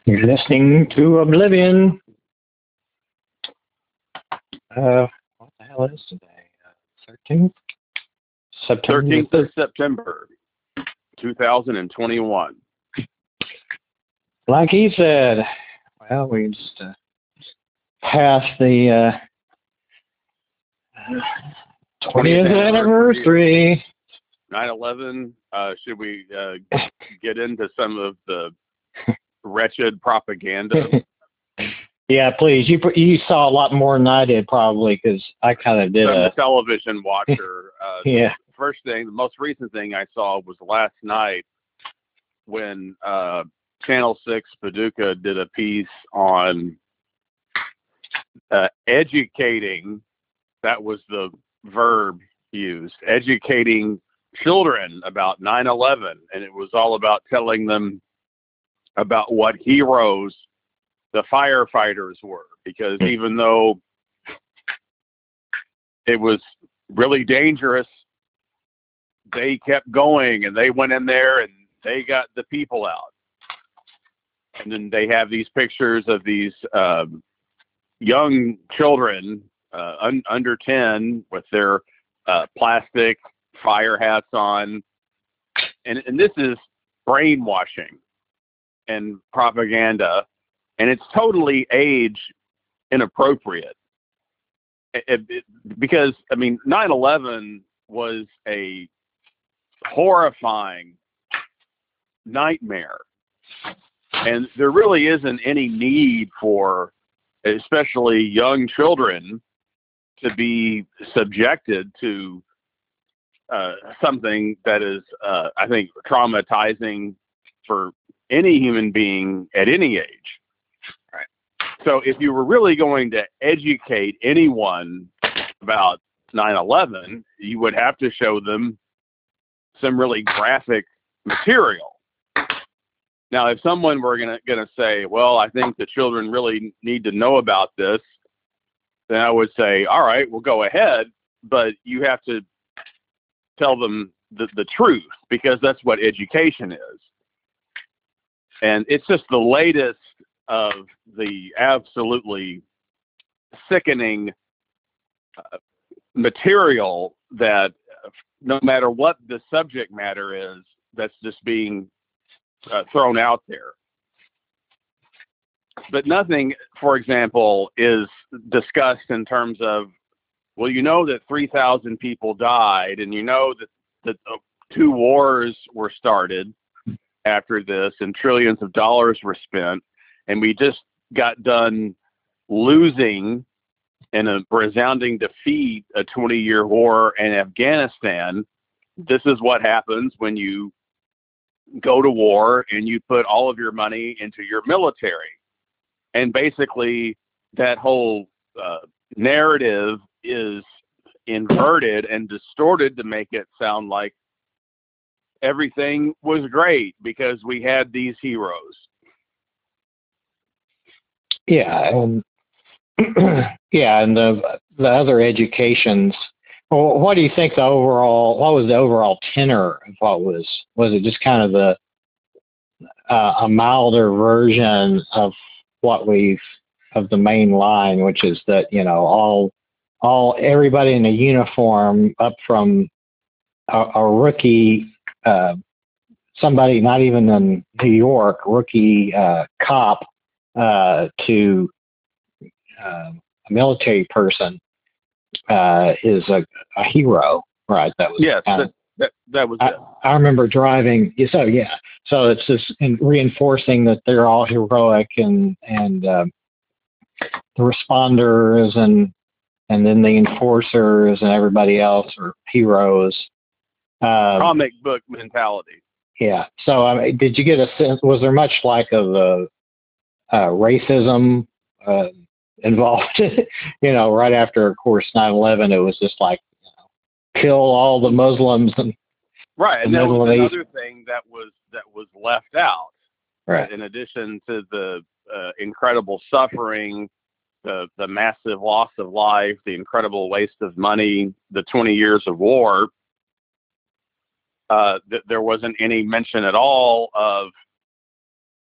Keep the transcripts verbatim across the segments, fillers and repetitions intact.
You're listening to Oblivion. Uh, what the hell is today? Uh, thirteenth? September. thirteenth of September, two thousand twenty-one. Like he said, well, we just uh, passed the uh, twentieth anniversary. nine eleven. Uh, should we uh, get into some of the wretched propaganda? Yeah, please. You you saw a lot more than I did, probably, because I kind of did I'm a a television watcher. Uh, yeah. The first thing, the most recent thing I saw was last night when uh, Channel six Paducah did a piece on uh, educating. That was the verb used. Educating children about nine eleven, and it was all about telling them about what heroes the firefighters were, because even though it was really dangerous, they kept going and they went in there and they got the people out. And then they have these pictures of these um, young children uh, un- under ten with their uh, plastic fire hats on. And, and this is brainwashing and propaganda, and it's totally age inappropriate. It, it, because, I mean, nine eleven was a horrifying nightmare, and there really isn't any need for, especially young children, to be subjected to uh, something that is, uh, I think, traumatizing for any human being at any age. Right. So if you were really going to educate anyone about nine eleven, you would have to show them some really graphic material. Now, if someone were gonna gonna say, well, I think the children really need to know about this, then I would say, all right, we'll go ahead, but you have to tell them the, the truth, because that's what education is. And it's just the latest of the absolutely sickening uh, material that uh, no matter what the subject matter is, that's just being uh, thrown out there. But nothing, for example, is discussed in terms of, well, you know that three thousand people died, and you know that, that uh, two wars were started after this, and trillions of dollars were spent, and we just got done losing in a resounding defeat a twenty-year war in Afghanistan. This is what happens when you go to war and you put all of your money into your military. And basically that whole uh, narrative is inverted and distorted to make it sound like everything was great because we had these heroes. Yeah, and yeah, and the the other educations. Well, what do you think the overall? What was the overall tenor of what was? Was it just kind of the uh, a milder version of what we've of the main line, which is that, you know, all all everybody in a uniform, up from a, a rookie, uh, somebody not even in New York, rookie uh, cop, uh, to uh, a military person, uh, is a, a hero, right? That was yes, kind that, of, that, that was I, it. I remember driving. So yeah, so it's just in reinforcing that they're all heroic, and and um, the responders and and then the enforcers and everybody else are heroes. Um, Comic book mentality. Yeah. So I mean, did you get a sense? Was there much like of uh, uh, racism uh, involved? You know, right after, of course, nine eleven, it was just like, you know, kill all the Muslims and right. And the that Middle was East. another thing that was that was left out. Right. In addition to the uh, incredible suffering, the the massive loss of life, the incredible waste of money, the twenty years of war. Uh, th- there wasn't any mention at all of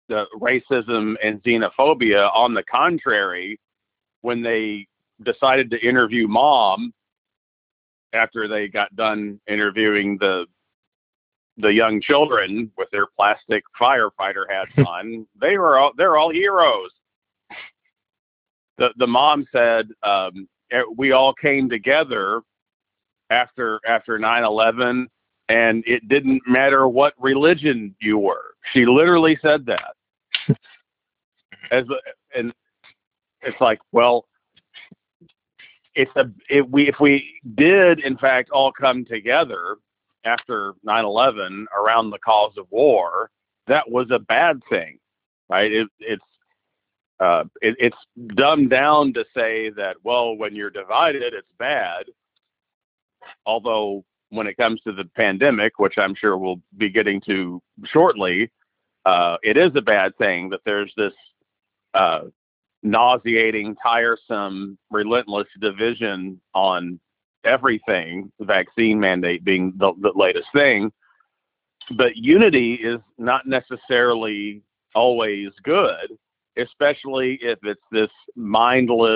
the racism and xenophobia. On the contrary, when they decided to interview Mom after they got done interviewing the the young children with their plastic firefighter hats on, they were all, they're all heroes. The the mom said, um, we all came together after after nine eleven, and it didn't matter what religion you were. She literally said that. As and it's like, well, it's a if we if we did in fact all come together after nine eleven around the cause of war, that was a bad thing, right? It, it's uh, it, it's dumbed down to say that, well, when you're divided, it's bad. Although when it comes to the pandemic, which I'm sure we'll be getting to shortly, uh, it is a bad thing that there's this uh, nauseating, tiresome, relentless division on everything, the vaccine mandate being the, the latest thing. But unity is not necessarily always good, especially if it's this mindless,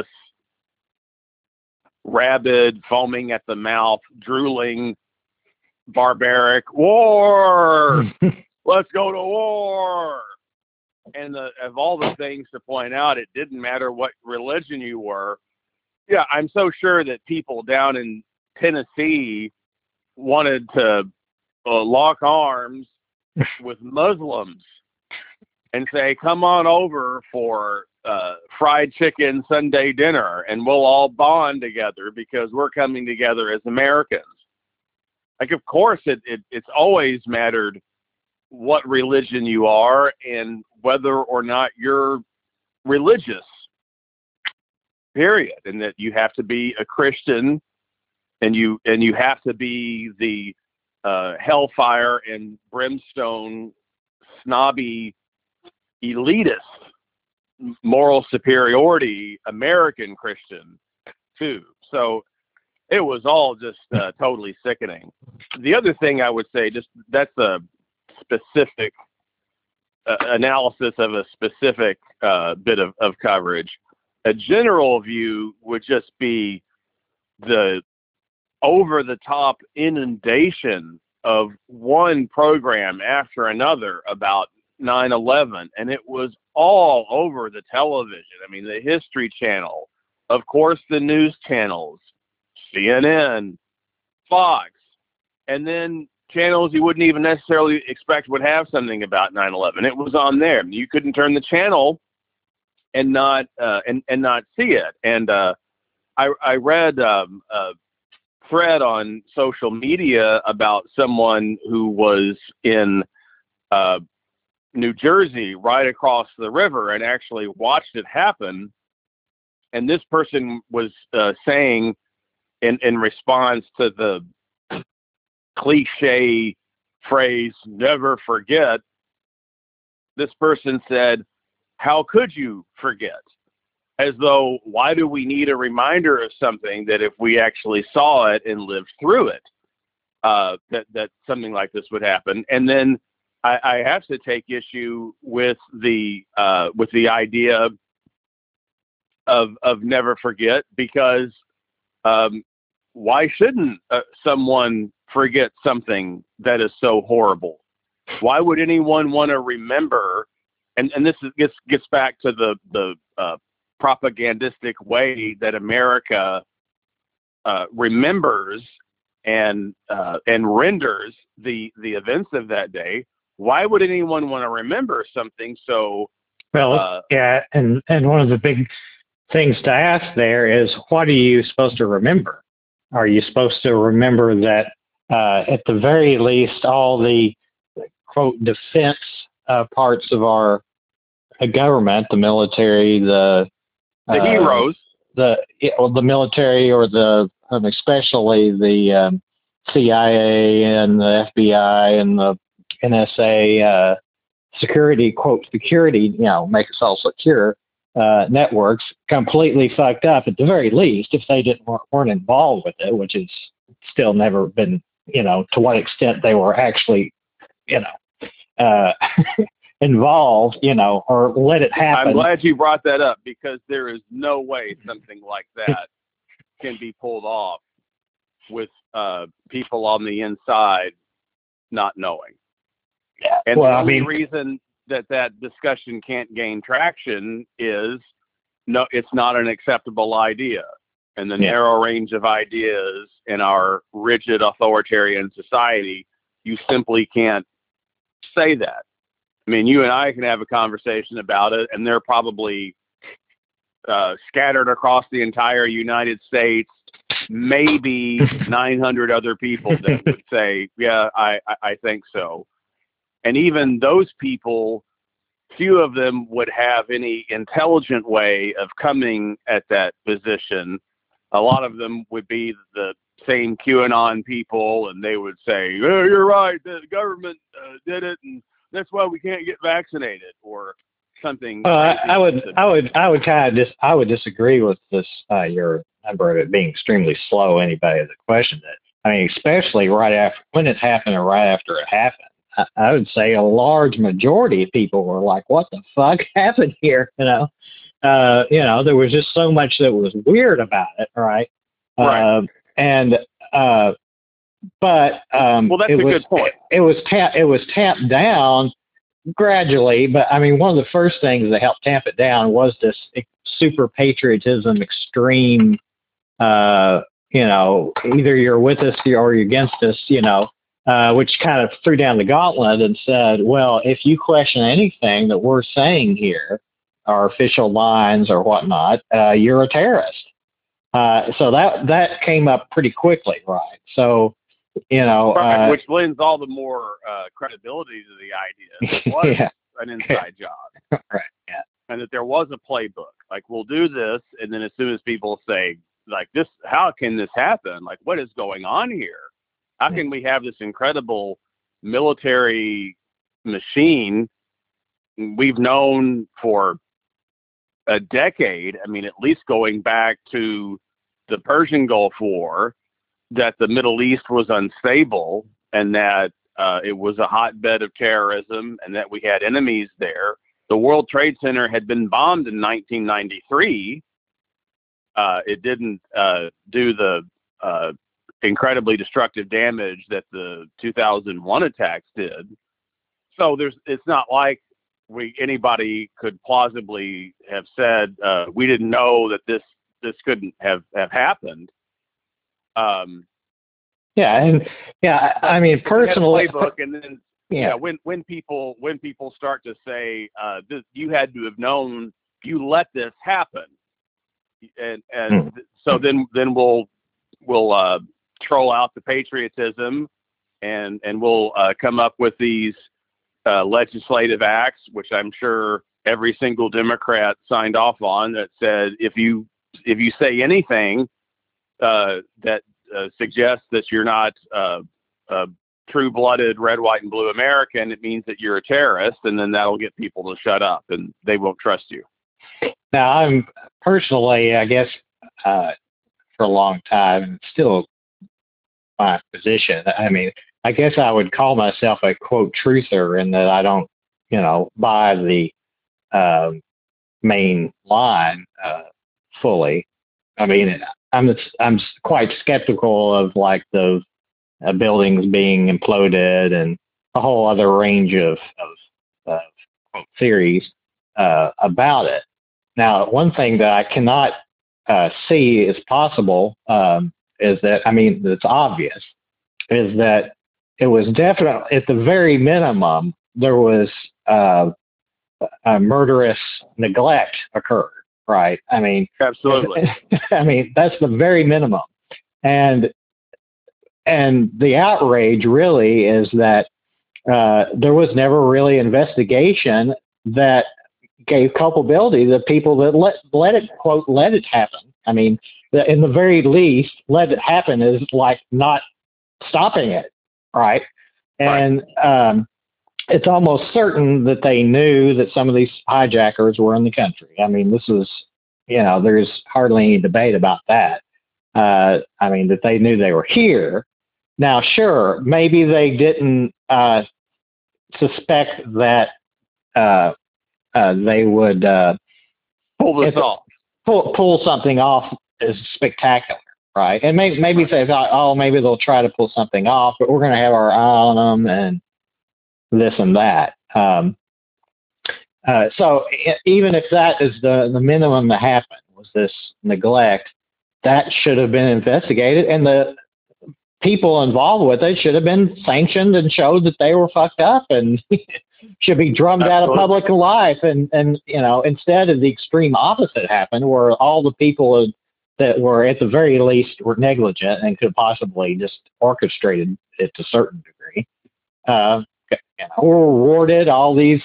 rabid, foaming at the mouth, drooling, barbaric war. Let's go to war. And the, of all the things to point out, it didn't matter what religion you were. Yeah, I'm so sure that people down in Tennessee wanted to uh, lock arms with Muslims and say, come on over for uh, fried chicken Sunday dinner, and we'll all bond together because we're coming together as Americans. Like, of course, it, it it's always mattered what religion you are and whether or not you're religious. Period. And that you have to be a Christian, and you and you have to be the uh, hellfire and brimstone, snobby, elitist, moral superiority American Christian too. So it was all just uh, totally sickening. The other thing I would say, just that's a specific uh, analysis of a specific uh, bit of, of coverage. A general view would just be the over-the-top inundation of one program after another about nine eleven, and it was all over the television. I mean, the History Channel, of course, the news channels, C N N, Fox, and then channels you wouldn't even necessarily expect would have something about nine eleven. It was on there. You couldn't turn the channel and not uh, and and not see it. And uh, I I read um, a thread on social media about someone who was in uh, New Jersey, right across the river, and actually watched it happen. And this person was uh, saying, in in response to the cliche phrase "never forget," this person said, "How could you forget?" As though, why do we need a reminder of something that if we actually saw it and lived through it, uh, that, that something like this would happen? And then I, I have to take issue with the uh, with the idea of of never forget, because um, why shouldn't uh, someone forget something that is so horrible? Why would anyone want to remember? And and this is, gets gets back to the the uh, propagandistic way that America uh, remembers and uh, and renders the the events of that day. Why would anyone want to remember something so? Well, uh, yeah, and and one of the big things to ask there is, what are you supposed to remember? Are you supposed to remember that uh, at the very least all the quote defense uh, parts of our uh, government, the military, the the uh, heroes, the well, the military, or the um, especially the um, C I A and the F B I and the N S A uh, security, quote, security, you know, make us all secure uh, networks completely fucked up at the very least, if they didn't weren't involved with it, which is still never been, you know, to what extent they were actually, you know, uh, involved, you know, or let it happen. I'm glad you brought that up, because there is no way something like that can be pulled off with uh, people on the inside not knowing. Yeah. And well, the only I mean, reason that that discussion can't gain traction is no, it's not an acceptable idea. And the yeah. narrow range of ideas in our rigid authoritarian society, you simply can't say that. I mean, you and I can have a conversation about it, and they're probably uh, scattered across the entire United States, maybe nine hundred other people that would say, yeah, I, I, I think so. And even those people, few of them would have any intelligent way of coming at that position. A lot of them would be the same QAnon people, and they would say, oh, you're right, the government uh, did it, and that's why we can't get vaccinated, or something. Well, I, I would, I would, I would kind of dis, I would disagree with this. Uh, your number of it being extremely slow. Anybody that questioned it. I mean, especially right after when it happened, or right after it happened. I, I would say a large majority of people were like, "What the fuck happened here?" You know, uh, you know, there was just so much that was weird about it, right? Right. Uh, and uh, but um, well, that's it a was, good point. It, it was tap, it was tapped down gradually, but I mean, one of the first things that helped tamp it down was this super patriotism, extreme, uh, you know, either you're with us or you're against us, you know, uh, which kind of threw down the gauntlet and said, well, if you question anything that we're saying here, our official lines or whatnot, uh, you're a terrorist. Uh, so that, that came up pretty quickly, right? So, you know, right, uh, which lends all the more uh, credibility to the idea. It was yeah. an inside job. Right. Yeah. And that there was a playbook. Like, we'll do this, and then as soon as people say, like, this, how can this happen? Like, what is going on here? How can we have this incredible military machine we've known for a decade? I mean, at least going back to the Persian Gulf War, that the Middle East was unstable, and that uh, it was a hotbed of terrorism, and that we had enemies there. The World Trade Center had been bombed in nineteen ninety-three. Uh, it didn't uh, do the uh, incredibly destructive damage that the two thousand one attacks did. So there's, it's not like we anybody could plausibly have said uh, we didn't know that this this couldn't have, have happened. Um, yeah, and yeah, I, I mean, personally, playbook, and then yeah. yeah, when when people when people start to say uh, this, you had to have known, you let this happen, and and mm. so then then we'll we'll uh, troll out the patriotism, and and we'll uh, come up with these uh, legislative acts, which I'm sure every single Democrat signed off on, that said if you if you say anything uh, that uh, suggests that you're not uh, a true-blooded red, white, and blue American, it means that you're a terrorist, and then that'll get people to shut up, and they won't trust you. Now, I'm personally, I guess, uh, for a long time, and still my position. I mean, I guess I would call myself a quote truther in that I don't, you know, buy the uh, main line uh, fully. I mean, I'm I'm quite skeptical of like the uh, buildings being imploded and a whole other range of of, of theories uh, about it. Now, one thing that I cannot uh, see is possible um, is that, I mean, it's obvious, is that it was definitely, at the very minimum, there was uh, a murderous neglect occurred, right? I mean, absolutely. I mean, that's the very minimum. And and the outrage really is that uh, there was never really investigation that gave culpability to the people that let let it quote let it happen. I mean, the, in the very least, let it happen is like not stopping it, right? And right. Um, it's almost certain that they knew that some of these hijackers were in the country. I mean, this is, you know, there's hardly any debate about that. Uh, I mean, that they knew they were here. Now, sure, maybe they didn't uh, suspect that uh, uh, they would uh, pull this off. Pull, pull something off is spectacular, right? And maybe, maybe they thought, oh, maybe they'll try to pull something off, but we're going to have our eye on them and this and that. Um, uh, so even if that is the, the minimum that happened, was this neglect, that should have been investigated, and the people involved with it should have been sanctioned and showed that they were fucked up and should be drummed Absolutely. out of public life. And, and, you know, instead of the extreme opposite happened, where all the people that were at the very least were negligent and could possibly just orchestrated it to a certain degree, uh, you know, were rewarded. All these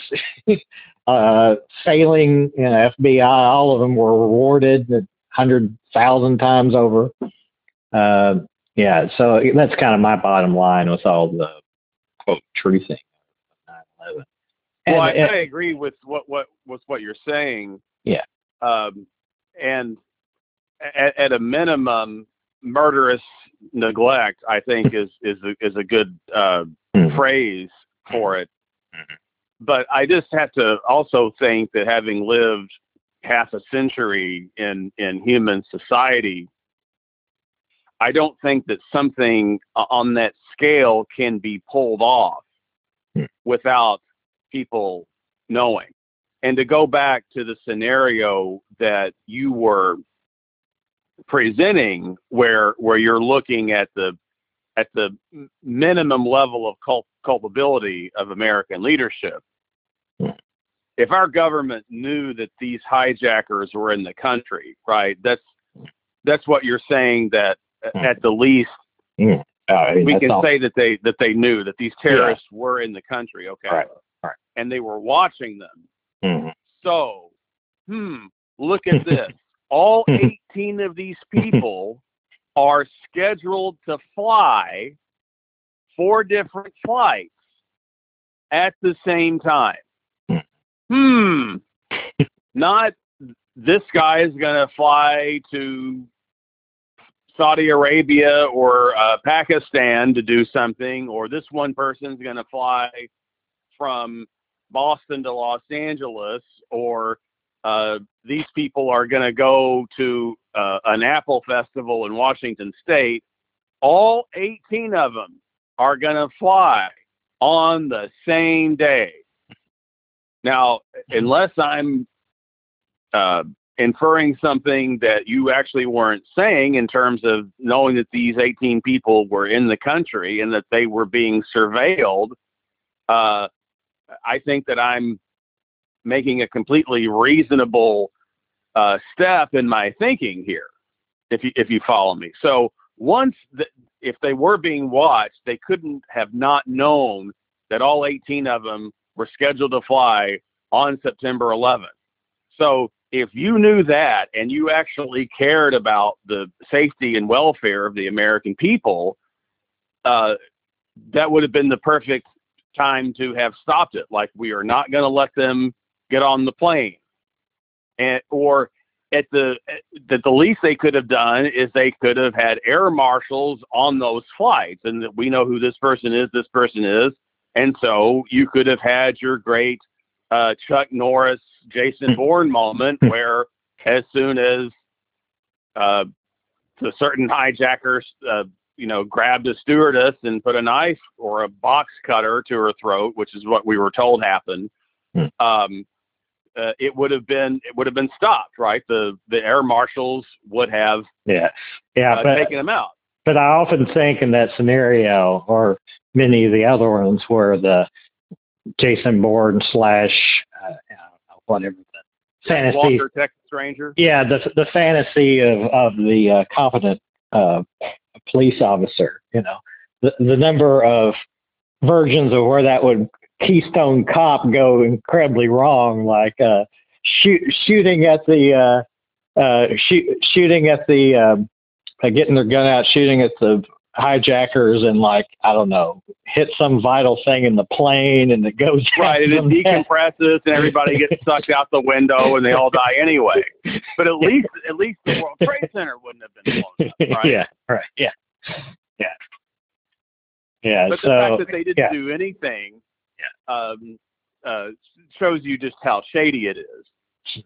uh, failing, you know, F B I, all of them were rewarded a hundred thousand times over. Uh, yeah, so that's kind of my bottom line with all the quote truthing. Well, and, I, and, I agree with what, what with what you're saying. Yeah. Um, and at, at a minimum, murderous neglect, I think, is is a, is a good uh, mm-hmm. phrase for it. Mm-hmm. But I just have to also think that having lived half a century in in human society, I don't think that something on that scale can be pulled off hmm. without people knowing. And to go back to the scenario that you were presenting, where where you're looking at the at the minimum level of cul- culpability of American leadership, hmm. if our government knew that these hijackers were in the country, right? That's that's what you're saying, that at the least, mm. uh, we can all. say that they that they knew that these terrorists yeah. were in the country, okay, right. Right. and they were watching them. Mm-hmm. So, hmm, look at this. All eighteen of these people are scheduled to fly four different flights at the same time. Hmm, not this guy is going to fly to Saudi Arabia or uh, Pakistan to do something, or this one person's going to fly from Boston to Los Angeles, or uh, these people are going to go to uh, an Apple festival in Washington State. All eighteen of them are going to fly on the same day. Now, unless I'm uh, inferring something that you actually weren't saying in terms of knowing that these eighteen people were in the country and that they were being surveilled, uh, I think that I'm making a completely reasonable uh, step in my thinking here, if you, if you follow me. So once, the, if they were being watched, they couldn't have not known that all eighteen of them were scheduled to fly on September eleventh. So if you knew that and you actually cared about the safety and welfare of the American people, uh, that would have been the perfect time to have stopped it. Like, we are not going to let them get on the plane. And, or at the, at the least they could have done is they could have had air marshals on those flights, and that we know who this person is, this person is. And so you could have had your great uh, Chuck Norris, Jason Bourne moment, where as soon as uh, the certain hijackers, uh, you know, grabbed a stewardess and put a knife or a box cutter to her throat, which is what we were told happened, um, uh, it would have been it would have been stopped, right? The the air marshals would have yeah yeah uh, but, taken them out. But I often think in that scenario, or many of the other ones, where the Jason Bourne slash uh, whatever the fantasy, Walker, Texas Ranger. Yeah, the the fantasy of of the uh, competent uh, police officer. You know, the the number of versions of where that would Keystone Cop go incredibly wrong, like uh, shoot, shooting at the uh, uh, shoot, shooting at the um, uh, getting their gun out, shooting at the hijackers, and like I don't know, hit some vital thing in the plane, and it goes right, and it decompresses, and everybody gets sucked out the window, and they all die anyway. But at least, at least the World Trade Center wouldn't have been blown up, right? Yeah, right, yeah, yeah, yeah. But so, the fact that they didn't yeah. do anything, yeah. um, uh, shows you just how shady it is.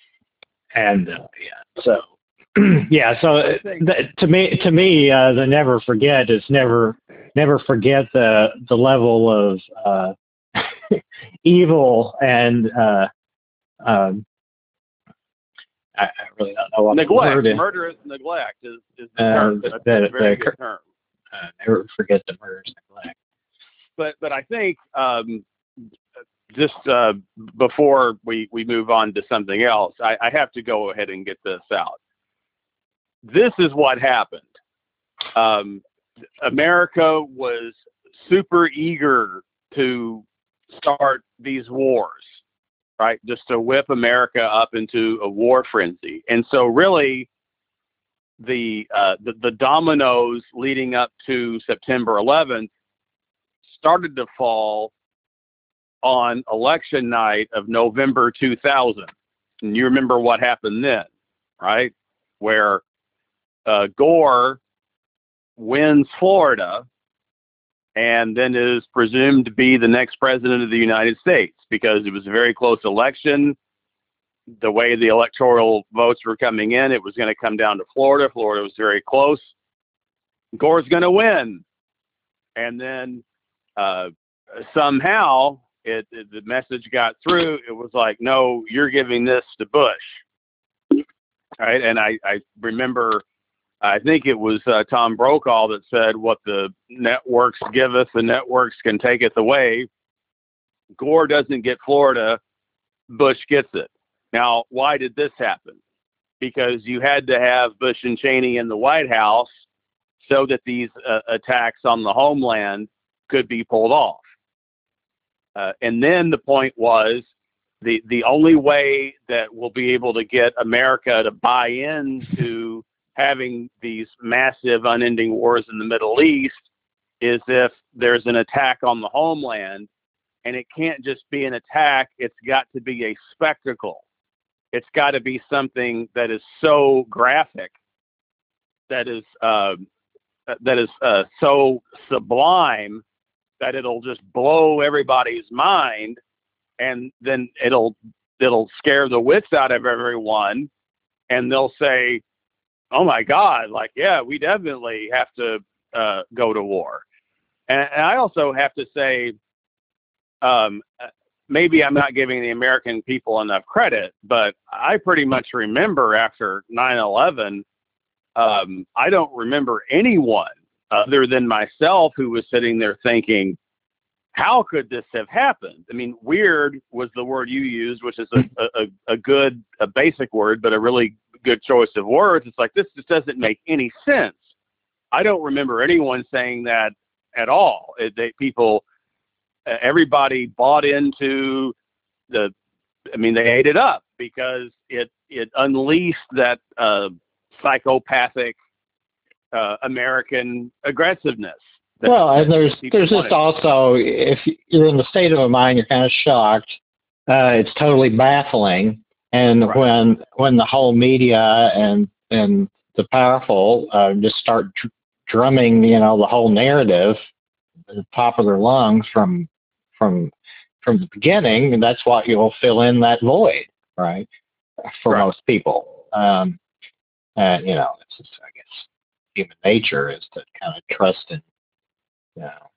And uh, yeah, so yeah, so th- to me, to me, uh, the never forget is never, never forget the the level of uh, evil and uh, um, I, I really don't know what neglect. the word is. Murderous neglect is, is the Uh, term. the- That's the- a very the- good term. Uh, never forget the murderous neglect. But but I think um, just uh, before we, we move on to something else, I, I have to go ahead and get this out. This is what happened. Um, America was super eager to start these wars, right? Just to whip America up into a war frenzy. And so really the, uh, the, the dominoes leading up to September eleventh started to fall on election night of November two thousand. And you remember what happened then, right? Where uh, Gore wins Florida and then is presumed to be the next president of the United States because it was a very close election. The way the electoral votes were coming in, it was going to come down to Florida. Florida was very close. Gore's going to win. And then uh, somehow it, it, the message got through. It was like, no, you're giving this to Bush. Right. And I, I remember, I think it was uh, Tom Brokaw that said, what the networks give us, the networks can take it away. Gore doesn't get Florida, Bush gets it. Now, why did this happen? Because you had to have Bush and Cheney in the White House so that these uh, attacks on the homeland could be pulled off. Uh, and then the point was the, the only way that we'll be able to get America to buy into having these massive unending wars in the Middle East is if there's an attack on the homeland. And it can't just be an attack. It's got to be a spectacle. It's got to be something that is so graphic, that is uh, that is uh, so sublime that it'll just blow everybody's mind, and then it'll it'll scare the wits out of everyone, and they'll say, "Oh my God! Like, yeah, we definitely have to uh, go to war." And, and I also have to say, um, maybe I'm not giving the American people enough credit, but I pretty much remember after nine eleven, um, I don't remember anyone other than myself who was sitting there thinking, how could this have happened? I mean, weird was the word you used, which is a, a, a good, a basic word, but a really good choice of words. It's like, this just doesn't make any sense. I don't remember anyone saying that at all. It, they, people, everybody bought into the, I mean, they ate it up because it, it unleashed that uh, psychopathic uh, American aggressiveness. Well, and there's there's wanted. just also, if you're in the state of a mind, you're kind of shocked. Uh, it's totally baffling. And Right. when when the whole media and and the powerful uh, just start dr- drumming, you know, the whole narrative at the top of their lungs from from from the beginning, and that's what you'll fill in that void, right? For Right. most people, um, and you know, it's just, I guess, human nature is to kind of trust in, you know,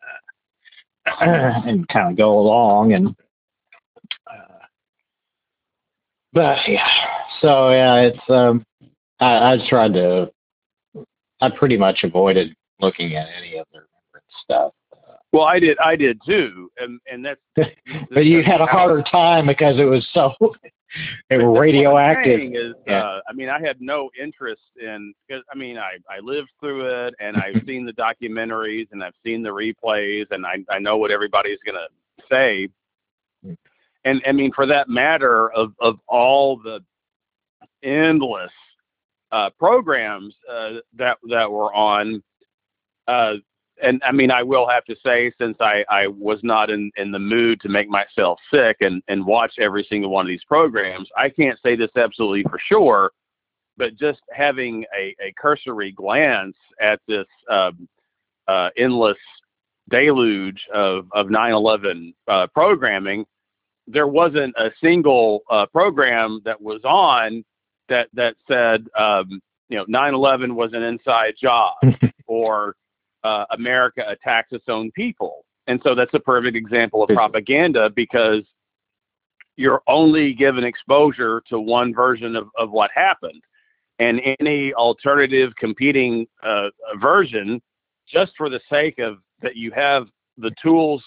uh, and kind of go along, and uh, but yeah, so yeah, it's um, I, I tried to, I pretty much avoided looking at any of their stuff. Well, I did, I did too, and and that's. But you had a harder time because it was so, they were radioactive. Is, yeah. uh, I mean, I had no interest in, because I mean, I, I lived through it, and I've seen the documentaries, and I've seen the replays, and I, I know what everybody's going to say. And I mean, for that matter, of, of all the endless uh, programs uh, that that were on, uh, and I mean, I will have to say, since I, I was not in, in the mood to make myself sick and, and watch every single one of these programs, I can't say this absolutely for sure, but just having a, a cursory glance at this um, uh, endless deluge of, of nine eleven uh, programming, there wasn't a single uh, program that was on that that said, um, you know, nine eleven was an inside job or uh, America attacks its own people. And so that's a perfect example of propaganda, because you're only given exposure to one version of, of what happened. And any alternative competing uh, version, just for the sake of that you have the tools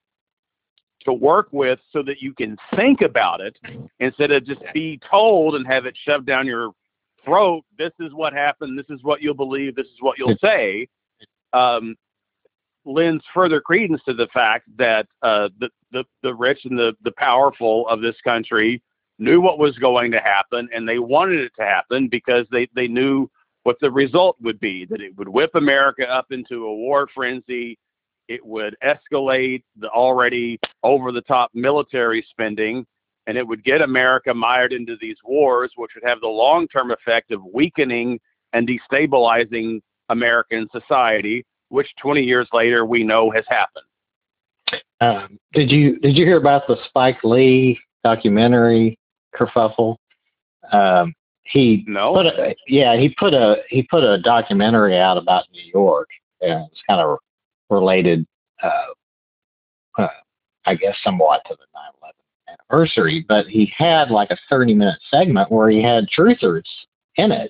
to work with so that you can think about it instead of just be told and have it shoved down your throat. This is what happened. This is what you'll believe. This is what you'll say. Um, lends further credence to the fact that uh, the, the, the rich and the, the powerful of this country knew what was going to happen, and they wanted it to happen because they, they knew what the result would be, that it would whip America up into a war frenzy. It would escalate the already over-the-top military spending, and it would get America mired into these wars, which would have the long-term effect of weakening and destabilizing American society, which twenty years later we know has happened. Um, did you did you hear about the Spike Lee documentary kerfuffle? Um, he no. Put a, yeah, he put a he put a documentary out about New York, and it's kind of related, uh, uh, I guess, somewhat to the nine eleven anniversary. But he had like a thirty minute segment where he had truthers in it,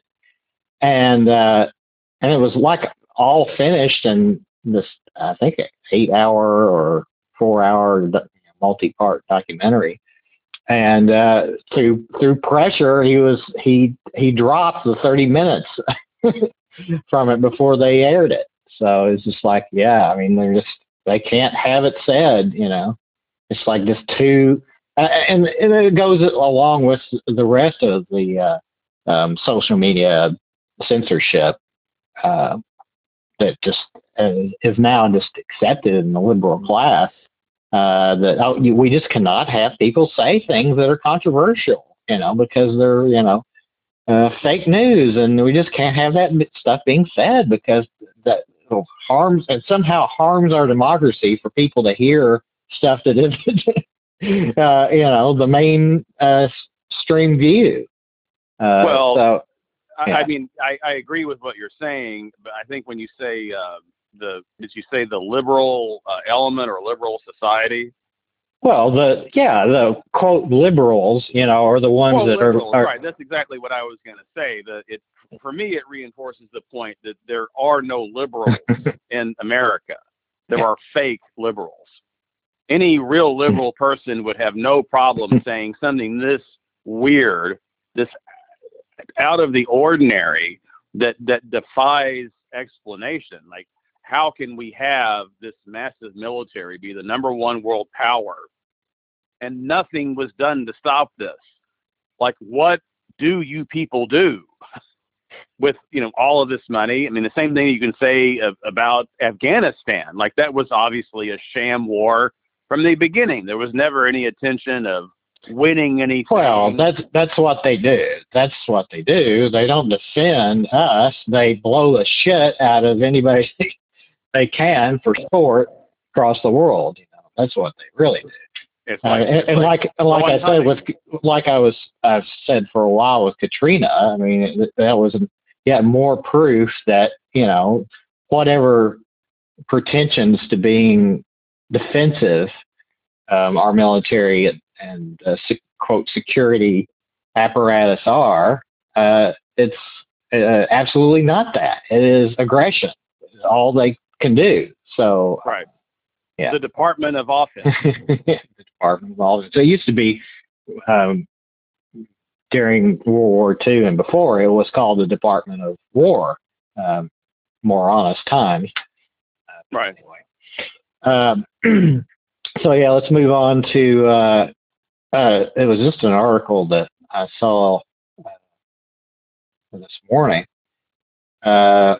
and uh, and it was like all finished in this, I think, eight hour or four hour multi-part documentary. And uh, through through pressure, he was he he dropped the thirty minutes from it before they aired it. So it's just like, yeah, I mean, they're just they can't have it said, you know. It's like just too, uh, and and it goes along with the rest of the uh, um, social media censorship. Uh, that just uh, is now just accepted in the liberal class, uh, that oh, you, we just cannot have people say things that are controversial, you know, because they're, you know, uh, fake news, and we just can't have that stuff being said because that harms and somehow harms our democracy for people to hear stuff that isn't, uh, you know, the main uh, stream view. Uh, well, so, Yeah. I mean, I, I agree with what you're saying, but I think when you say uh, the, did you say the liberal uh, element or liberal society? Well, the yeah, the quote liberals, you know, are the ones well, that liberals, are, are right. That's exactly what I was going to say. That it for me, it reinforces the point that there are no liberals in America. There are fake liberals. Any real liberal person would have no problem saying something this weird, this out of the ordinary, that that defies explanation. Like, how can we have this massive military be the number one world power and nothing was done to stop this? Like, what do you people do with, you know, all of this money? I mean, the same thing you can say of, about Afghanistan. Like, that was obviously a sham war from the beginning. There was never any intention of winning anything. Well, that's that's what they do. That's what they do. They don't defend us. They blow the shit out of anybody they can for sport across the world. You know, that's what they really do. It's like, uh, and, it's and like, like like I said with like I was I've said for a while with Katrina. I mean, it, that was yeah more proof that, you know, whatever pretensions to being defensive um, our military and, and uh, se- quote security apparatus are, uh, it's uh, absolutely not that. It is aggression. It's all they can do. So right. Yeah. The Department of Offense. The Department of Offense. So it used to be um, during World War Two and before, it was called the Department of War. Um, more honest times. Uh, right. Anyway. Um, so yeah, let's move on to. Uh, uh, it was just an article that I saw uh, this morning. Uh,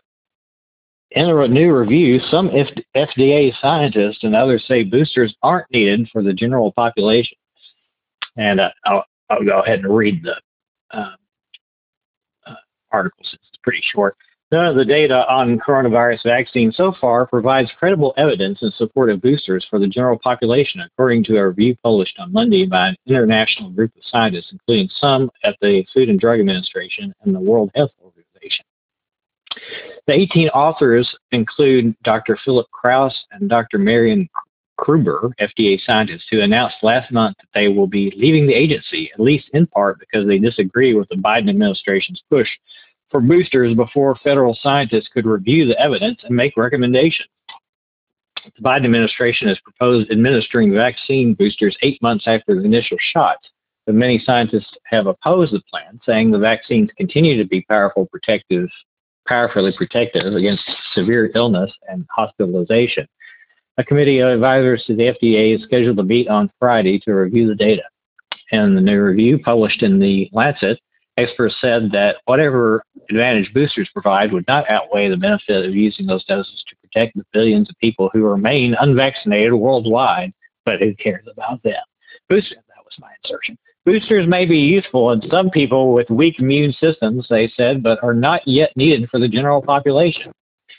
In a new review, some F D A scientists and others say boosters aren't needed for the general population. And uh, I'll, I'll go ahead and read the uh, uh, article since it's pretty short. None of the data on coronavirus vaccine so far provides credible evidence in support of boosters for the general population, according to a review published on Monday by an international group of scientists, including some at the Food and Drug Administration and the World Health Organization. The eighteen authors include Doctor Philip Krause and Doctor Marion Kruber, F D A scientists, who announced last month that they will be leaving the agency, at least in part because they disagree with the Biden administration's push for boosters before federal scientists could review the evidence and make recommendations. The Biden administration has proposed administering vaccine boosters eight months after the initial shots, but many scientists have opposed the plan, saying the vaccines continue to be powerful protective, powerfully protective against severe illness and hospitalization. A committee of advisors to the F D A is scheduled to meet on Friday to review the data. In the new review published in the Lancet, experts said that whatever advantage boosters provide would not outweigh the benefit of using those doses to protect the billions of people who remain unvaccinated worldwide, but who cares about them? Boosters, that was my insertion. Boosters may be useful in some people with weak immune systems, they said, but are not yet needed for the general population.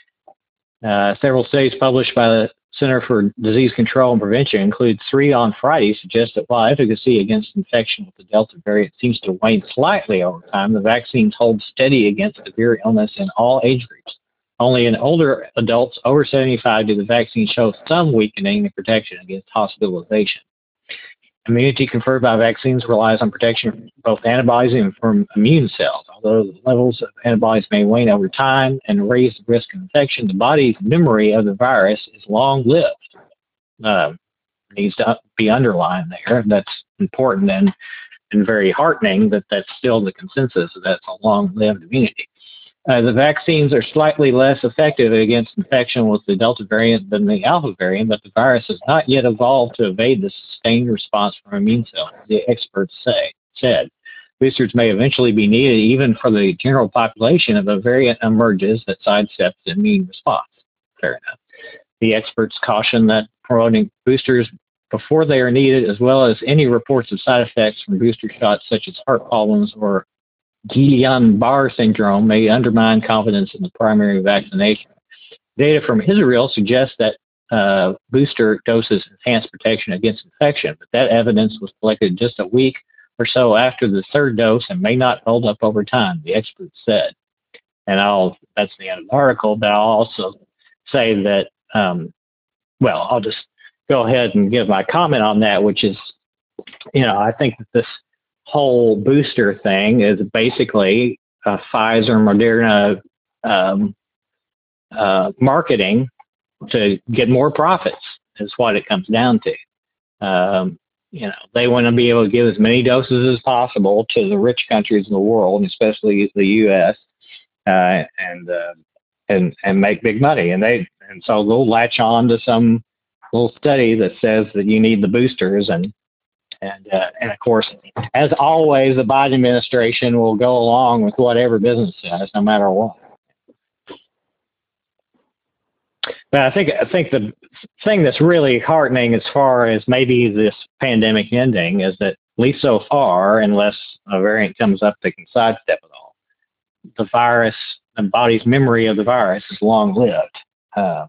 Uh, several studies published by the Center for Disease Control and Prevention include three on Friday suggest that while efficacy against infection with the Delta variant seems to wane slightly over time, the vaccines hold steady against severe illness in all age groups. Only in older adults over seventy-five do the vaccine show some weakening in protection against hospitalization. Immunity conferred by vaccines relies on protection from both antibodies and from immune cells. Although the levels of antibodies may wane over time and raise the risk of infection, the body's memory of the virus is long-lived. Uh, needs to be underlined there. That's important and, and very heartening that that's still the consensus, that that's a long-lived immunity. Uh, the vaccines are slightly less effective against infection with the Delta variant than the Alpha variant, but the virus has not yet evolved to evade the sustained response from immune cells, the experts say, said. Boosters may eventually be needed even for the general population if a variant emerges that sidesteps the immune response. Fair enough. The experts caution that promoting boosters before they are needed, as well as any reports of side effects from booster shots such as heart problems or Guillain-Barré syndrome, may undermine confidence in the primary vaccination. Data from Israel suggests that uh, booster doses enhance protection against infection, but that evidence was collected just a week or so after the third dose and may not hold up over time, the experts said. And I'll, that's the end of the article, but I'll also say that, um, well, I'll just go ahead and give my comment on that, which is, you know, I think that this whole booster thing is basically uh, Pfizer, Moderna um, uh, marketing to get more profits is what it comes down to. Um, you know, they want to be able to give as many doses as possible to the rich countries in the world, especially the U S, uh, and uh, and and make big money. And they and so they'll latch on to some little study that says that you need the boosters. And And, uh, and of course, as always, the Biden administration will go along with whatever business says, no matter what. But I think I think the thing that's really heartening as far as maybe this pandemic ending is that, at least so far, unless a variant comes up that can sidestep it all, the virus, the body's memory of the virus is long-lived. Uh,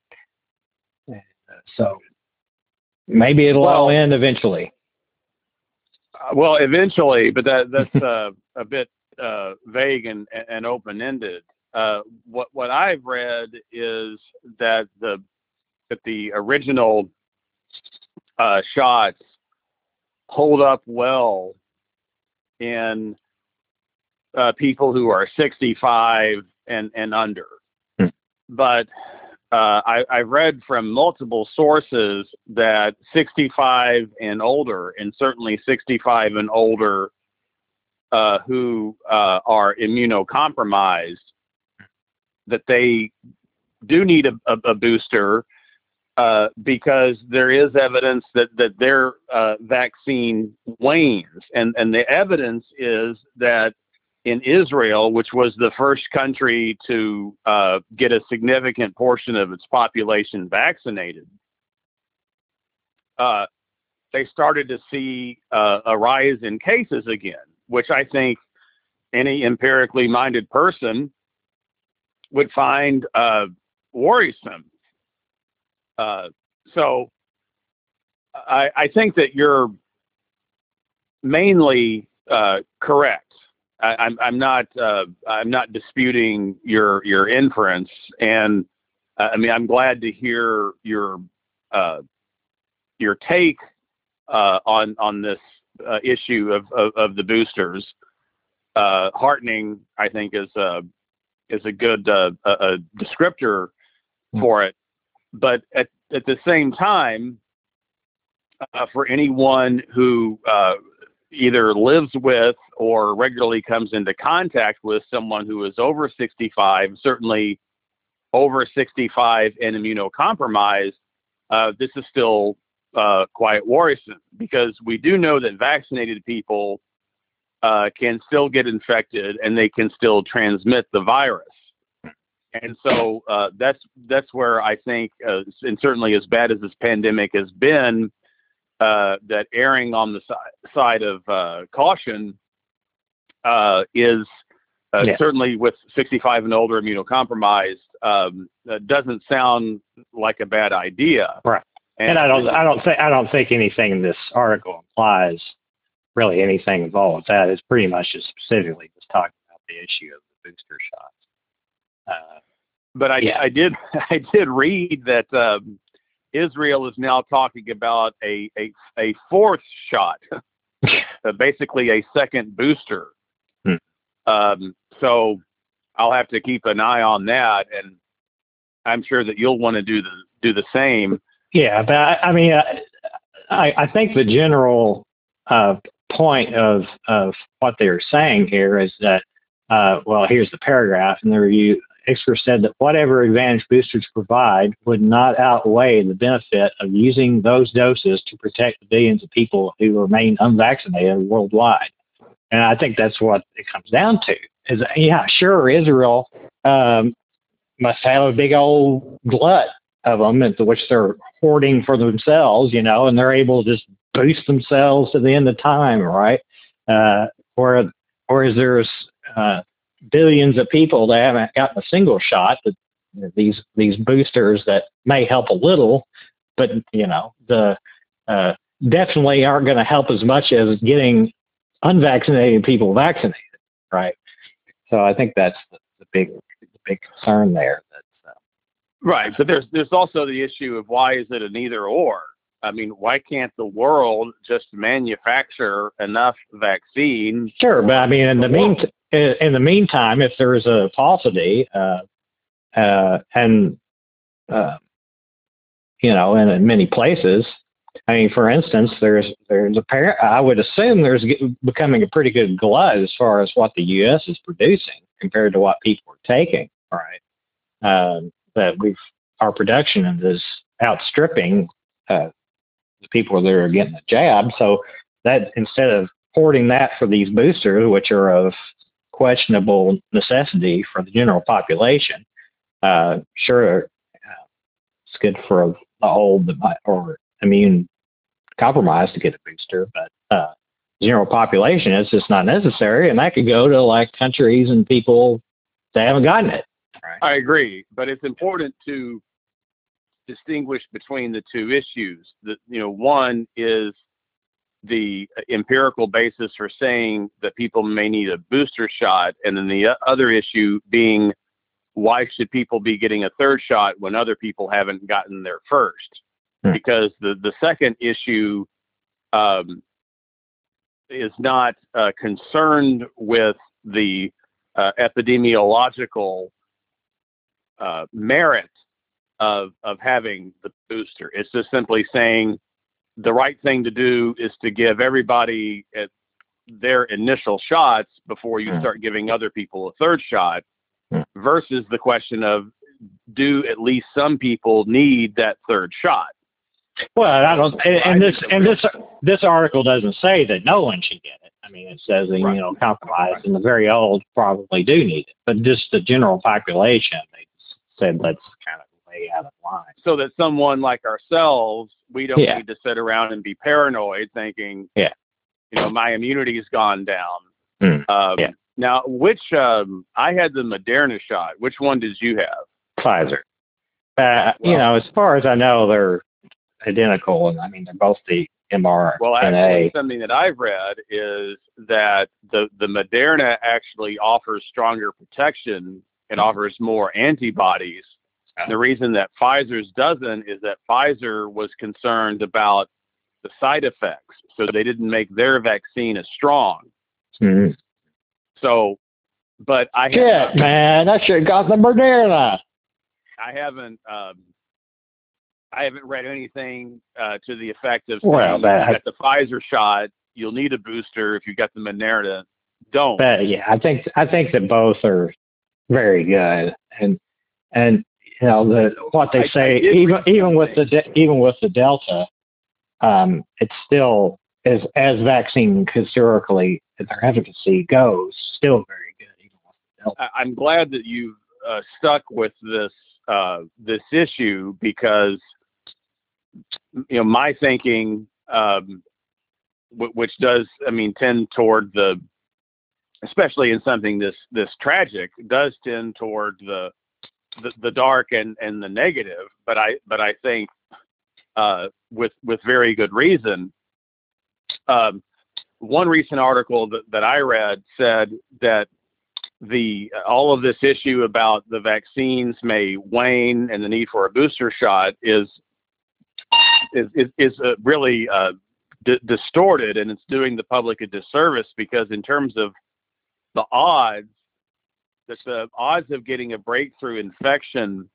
so maybe it'll well, all end eventually. Well, eventually, but that that's uh, a bit uh, vague and, and open-ended. Uh, what what I've read is that the that the original uh, shots hold up well in uh, people who are sixty-five and and under, hmm. but Uh, I, I've read from multiple sources that sixty-five and older, and certainly sixty-five and older, uh, who uh, are immunocompromised, that they do need a, a, a booster uh, because there is evidence that, that their uh, vaccine wanes. And, and the evidence is that in Israel, which was the first country to uh, get a significant portion of its population vaccinated, uh, they started to see uh, a rise in cases again, which I think any empirically minded person would find uh, worrisome. Uh, so I, I think that you're mainly uh, correct. I, I'm, I'm not uh, I'm not disputing your your inference, and uh, I mean I'm glad to hear your uh, your take uh, on on this uh, issue of, of of the boosters. Uh, heartening, I think, is a is a good uh, a, a descriptor for it. But at at the same time, uh, for anyone who uh, either lives with or regularly comes into contact with someone who is over sixty-five, certainly over sixty-five and immunocompromised, uh, this is still uh, quite worrisome, because we do know that vaccinated people uh, can still get infected and they can still transmit the virus. And so uh, that's that's where I think, uh, and certainly as bad as this pandemic has been, uh, that erring on the si- side of uh, caution uh, is uh, yeah. certainly with sixty-five and older immunocompromised um, uh, doesn't sound like a bad idea. Right. And, and I don't I don't think I don't think anything in this article implies really anything involved with that. It's pretty much just specifically just talking about the issue of the booster shots. Uh, but I, yeah. I did I did read that um, Israel is now talking about a a, a fourth shot, uh, basically a second booster. Hmm. Um, so I'll have to keep an eye on that, and I'm sure that you'll want to do the do the same. Yeah, but I, I mean, I I think the general uh, point of of what they're saying here is that uh, well, here's the paragraph in the review. Experts said that whatever advantage boosters provide would not outweigh the benefit of using those doses to protect the billions of people who remain unvaccinated worldwide. And I think that's what it comes down to. Is yeah, sure, Israel um, must have a big old glut of them, into which they're hoarding for themselves, you know, and they're able to just boost themselves to the end of time, right? Uh, or, whereas there's uh, billions of people that haven't gotten a single shot, that these these boosters that may help a little, but you know, the uh, definitely aren't going to help as much as getting unvaccinated people vaccinated, right? So I think that's the, the big the big concern there. That's, uh, right, but there's there's also the issue of why is it an either or? I mean, why can't the world just manufacture enough vaccine? Sure, but I mean, in the, the mean in the meantime, if there is a paucity, uh, uh, and uh, you know, in, in many places, I mean, for instance, there's there's a pair. I would assume there's becoming a pretty good glut as far as what the U S is producing compared to what people are taking. Right, um, that we've our production is outstripping uh, the people that are getting the jab. So that instead of hoarding that for these boosters, which are of questionable necessity for the general population, uh, sure, uh, it's good for the old or immune compromised to get a booster, but uh, general population, it's just not necessary, and that could go to like countries and people that haven't gotten it. Right? I agree, but it's important to distinguish between the two issues. That, you know, one is the empirical basis for saying that people may need a booster shot, and then the other issue being why should people be getting a third shot when other people haven't gotten their first? Hmm. Because the, the second issue um, is not uh, concerned with the uh, epidemiological uh, merit of of having the booster. It's just simply saying the right thing to do is to give everybody at their initial shots before you start giving other people a third shot, versus the question of, do at least some people need that third shot? Well, I don't, and, and this and this this article doesn't say that no one should get it. I mean, it says that, you know, compromised and the very old probably do need it, but just the general population, they said that's kind of way out of line. So that someone like ourselves, we don't yeah. need to sit around and be paranoid thinking, yeah, you know, my immunity's gone down. Mm, um, yeah. Now, which um, I had the Moderna shot. Which one did you have? Pfizer. Uh, Well, you know, as far as I know, they're identical, and I mean they're both the mRNA. Well, actually, something that I've read is that the the Moderna actually offers stronger protection and offers more antibodies. The reason that Pfizer's doesn't is that Pfizer was concerned about the side effects, so they didn't make their vaccine as strong. Mm-hmm. So, but I Shit, have, man, I should have got the Moderna. I haven't, um, I haven't read anything uh, to the effect of saying well, that, if you got the Pfizer shot, you'll need a booster. If you got the Moderna, don't. But yeah, I think I think that both are very good, and and you know the what they I, say I even even with the de- even with the Delta, um, it's still as as vaccine historically their efficacy goes still very good even with the Delta. I, I'm glad that you've uh, stuck with this uh, this issue because you know my thinking, um, w- which does I mean tend toward the, especially in something this this tragic, does tend toward the the, the dark and, and the negative. But I but I think uh, with with very good reason. Um, one recent article that, that I read said that the all of this issue about the vaccines may wane and the need for a booster shot is is is, is uh, really uh, d- distorted, and it's doing the public a disservice because in terms of the odds, that the odds of getting a breakthrough infection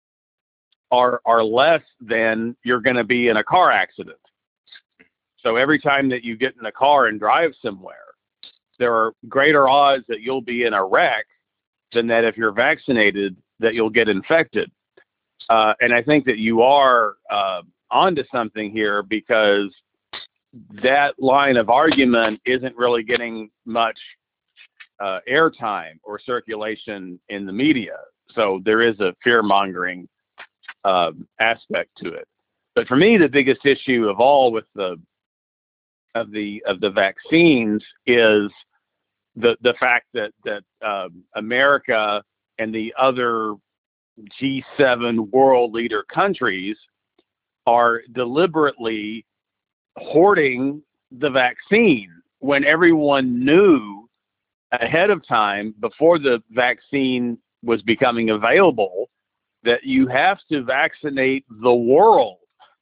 are are less than you're going to be in a car accident. So every time that you get in a car and drive somewhere, there are greater odds that you'll be in a wreck than that if you're vaccinated that you'll get infected. Uh, and I think that you are uh, onto something here because that line of argument isn't really getting much uh, airtime or circulation in the media. So there is a fear-mongering uh, aspect to it. But for me, the biggest issue of all with the of the of the vaccines is the the fact that that um, America and the other G seven world leader countries are deliberately hoarding the vaccine when everyone knew ahead of time, before the vaccine was becoming available, that you have to vaccinate the world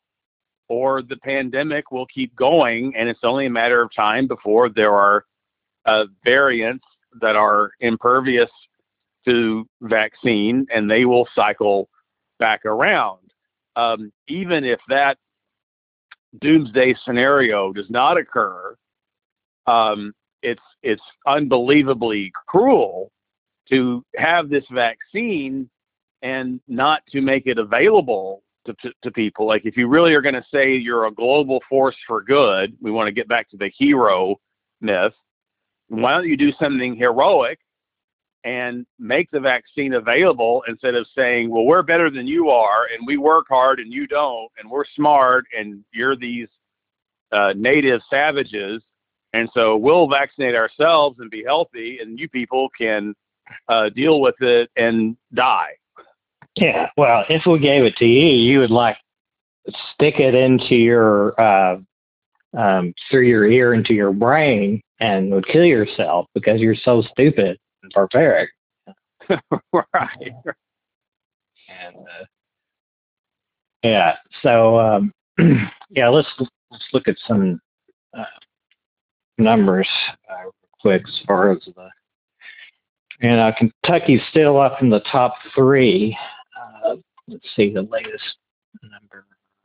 or the pandemic will keep going, and it's only a matter of time before there are uh, variants that are impervious to vaccine, and they will cycle back around. Um, even if that doomsday scenario does not occur, um, it's it's unbelievably cruel to have this vaccine and not to make it available to, to, to people. Like, if you really are going to say you're a global force for good, we want to get back to the hero myth, why don't you do something heroic and make the vaccine available instead of saying, well, we're better than you are and we work hard and you don't, and we're smart and you're these uh, native savages, and so we'll vaccinate ourselves and be healthy and you people can uh, deal with it and die. Yeah, well, if we gave it to you, you would like stick it into your uh, um, through your ear into your brain and would kill yourself because you're so stupid and barbaric. Right. And uh, yeah, so um, yeah, let's let's look at some uh, numbers uh, real quick as far as the. And uh, Kentucky's still up in the top three. Uh, let's see the latest numbers.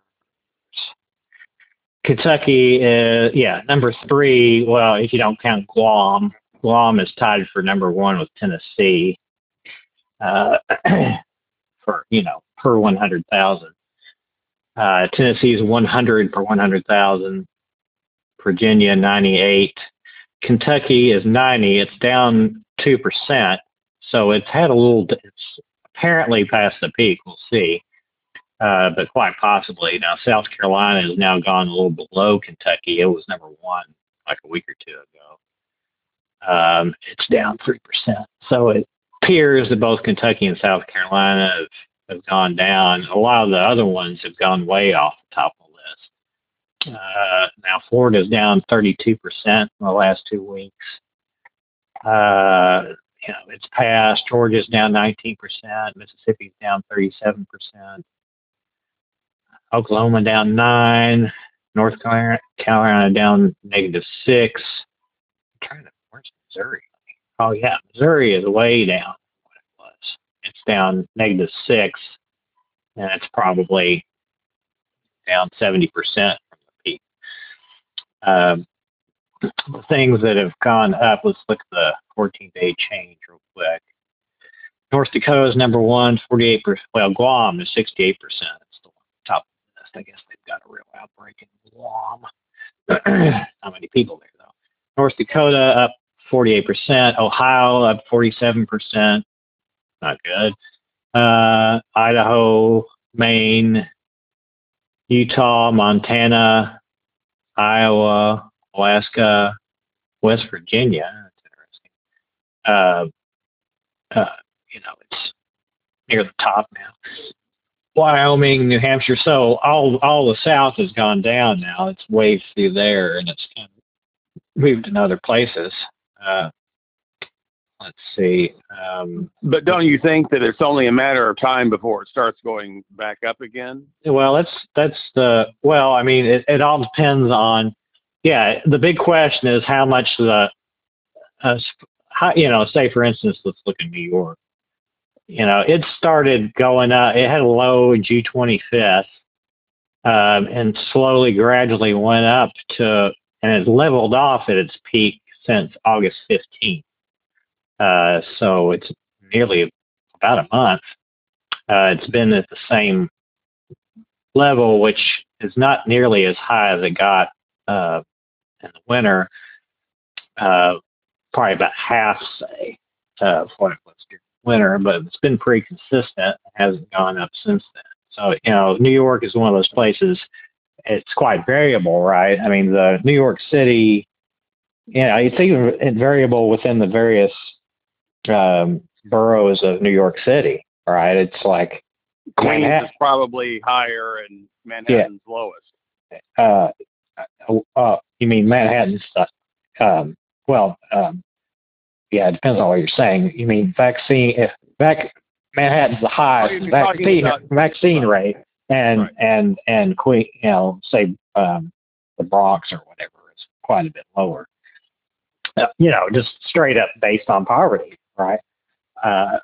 Kentucky is, yeah, number three. Well, if you don't count Guam, Guam is tied for number one with Tennessee uh, for, you know, per one hundred thousand. Uh, Tennessee is one hundred per one hundred thousand. Virginia, ninety-eight. Kentucky is ninety. It's down two percent. So it's had a little, it's apparently past the peak. We'll see. Uh, but quite possibly. Now, South Carolina has now gone a little below Kentucky. It was number one like a week or two ago. Um, it's down three percent. So it appears that both Kentucky and South Carolina have, have gone down. A lot of the other ones have gone way off the top of the list. Uh, now Florida's down thirty-two percent in the last two weeks. Uh, you know, it's passed. Georgia's down nineteen percent. Mississippi's down thirty-seven percent. Oklahoma down nine. North Carolina down negative six. I'm trying to, where's Missouri? Oh yeah, Missouri is way down from what it was. It's down negative six, and it's probably down seventy percent from the peak. Um, the things that have gone up, let's look at the fourteen-day change real quick. North Dakota is number one, forty-eight percent. Well, Guam is sixty-eight percent. It's the top of the list. I guess they've got a real outbreak in Guam. How many people there, though? North Dakota up forty-eight percent. Ohio up forty-seven percent. Not good. Uh, Idaho, Maine, Utah, Montana, Iowa, Alaska, West Virginia. That's interesting. Uh, uh, you know, it's near the top now. Wyoming, New Hampshire. So all all the South has gone down now. It's waved through there, and it's kind of moved in other places. Uh, let's see. Um, but don't you think that it's only a matter of time before it starts going back up again? Well, that's that's the well. I mean, it, it all depends on. Yeah, the big question is how much the, uh, how, you know, say for instance, let's look at New York. You know, it started going up. It had a low June twenty-fifth, um, and slowly, gradually went up to, and it leveled off at its peak since August fifteenth. Uh, so it's nearly about a month. Uh, it's been at the same level, which is not nearly as high as it got uh, in the winter. Uh, probably about half, say, of what it was during winter, but it's been pretty consistent. It hasn't gone up since then. So, you know, New York is one of those places, it's quite variable, right? I mean, the New York City, you know, it's even variable within the various um, boroughs of New York City, right? It's like Queens Manhattan is probably higher and Manhattan's yeah. lowest. Uh, uh, you mean Manhattan's, uh, um, well, um, yeah, it depends on what you're saying. You mean vaccine, if vac, Manhattan's the highest oh, vaccine, about, vaccine uh, rate, and, right. and, and, Queen, you know, say um, the Bronx or whatever is quite a bit lower. Uh, you know, just straight up based on poverty, right? Uh,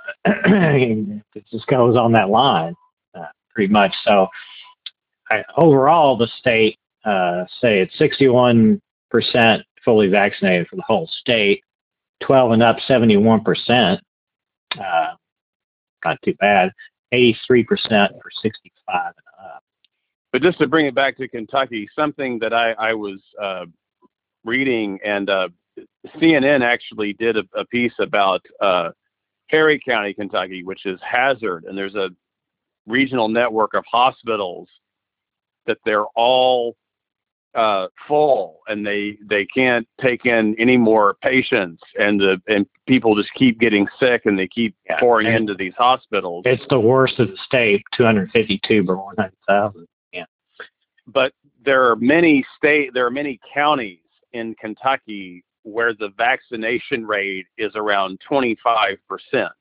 it just goes on that line, uh, pretty much. So I, overall, the state, uh, say it's sixty-one percent fully vaccinated for the whole state, twelve and up, seventy-one percent, uh, not too bad, eighty-three percent for sixty-five and up. But just to bring it back to Kentucky, something that I, I was uh, reading, and uh, C N N actually did a, a piece about uh, Perry County, Kentucky, which is Hazard, and there's a regional network of hospitals that they're all uh, full, and they they can't take in any more patients, and the and people just keep getting sick, and they keep yeah, pouring into these hospitals. It's the worst of the state, two hundred fifty-two per one hundred thousand. Yeah, but there are many state, there are many counties in Kentucky where the vaccination rate is around twenty-five percent.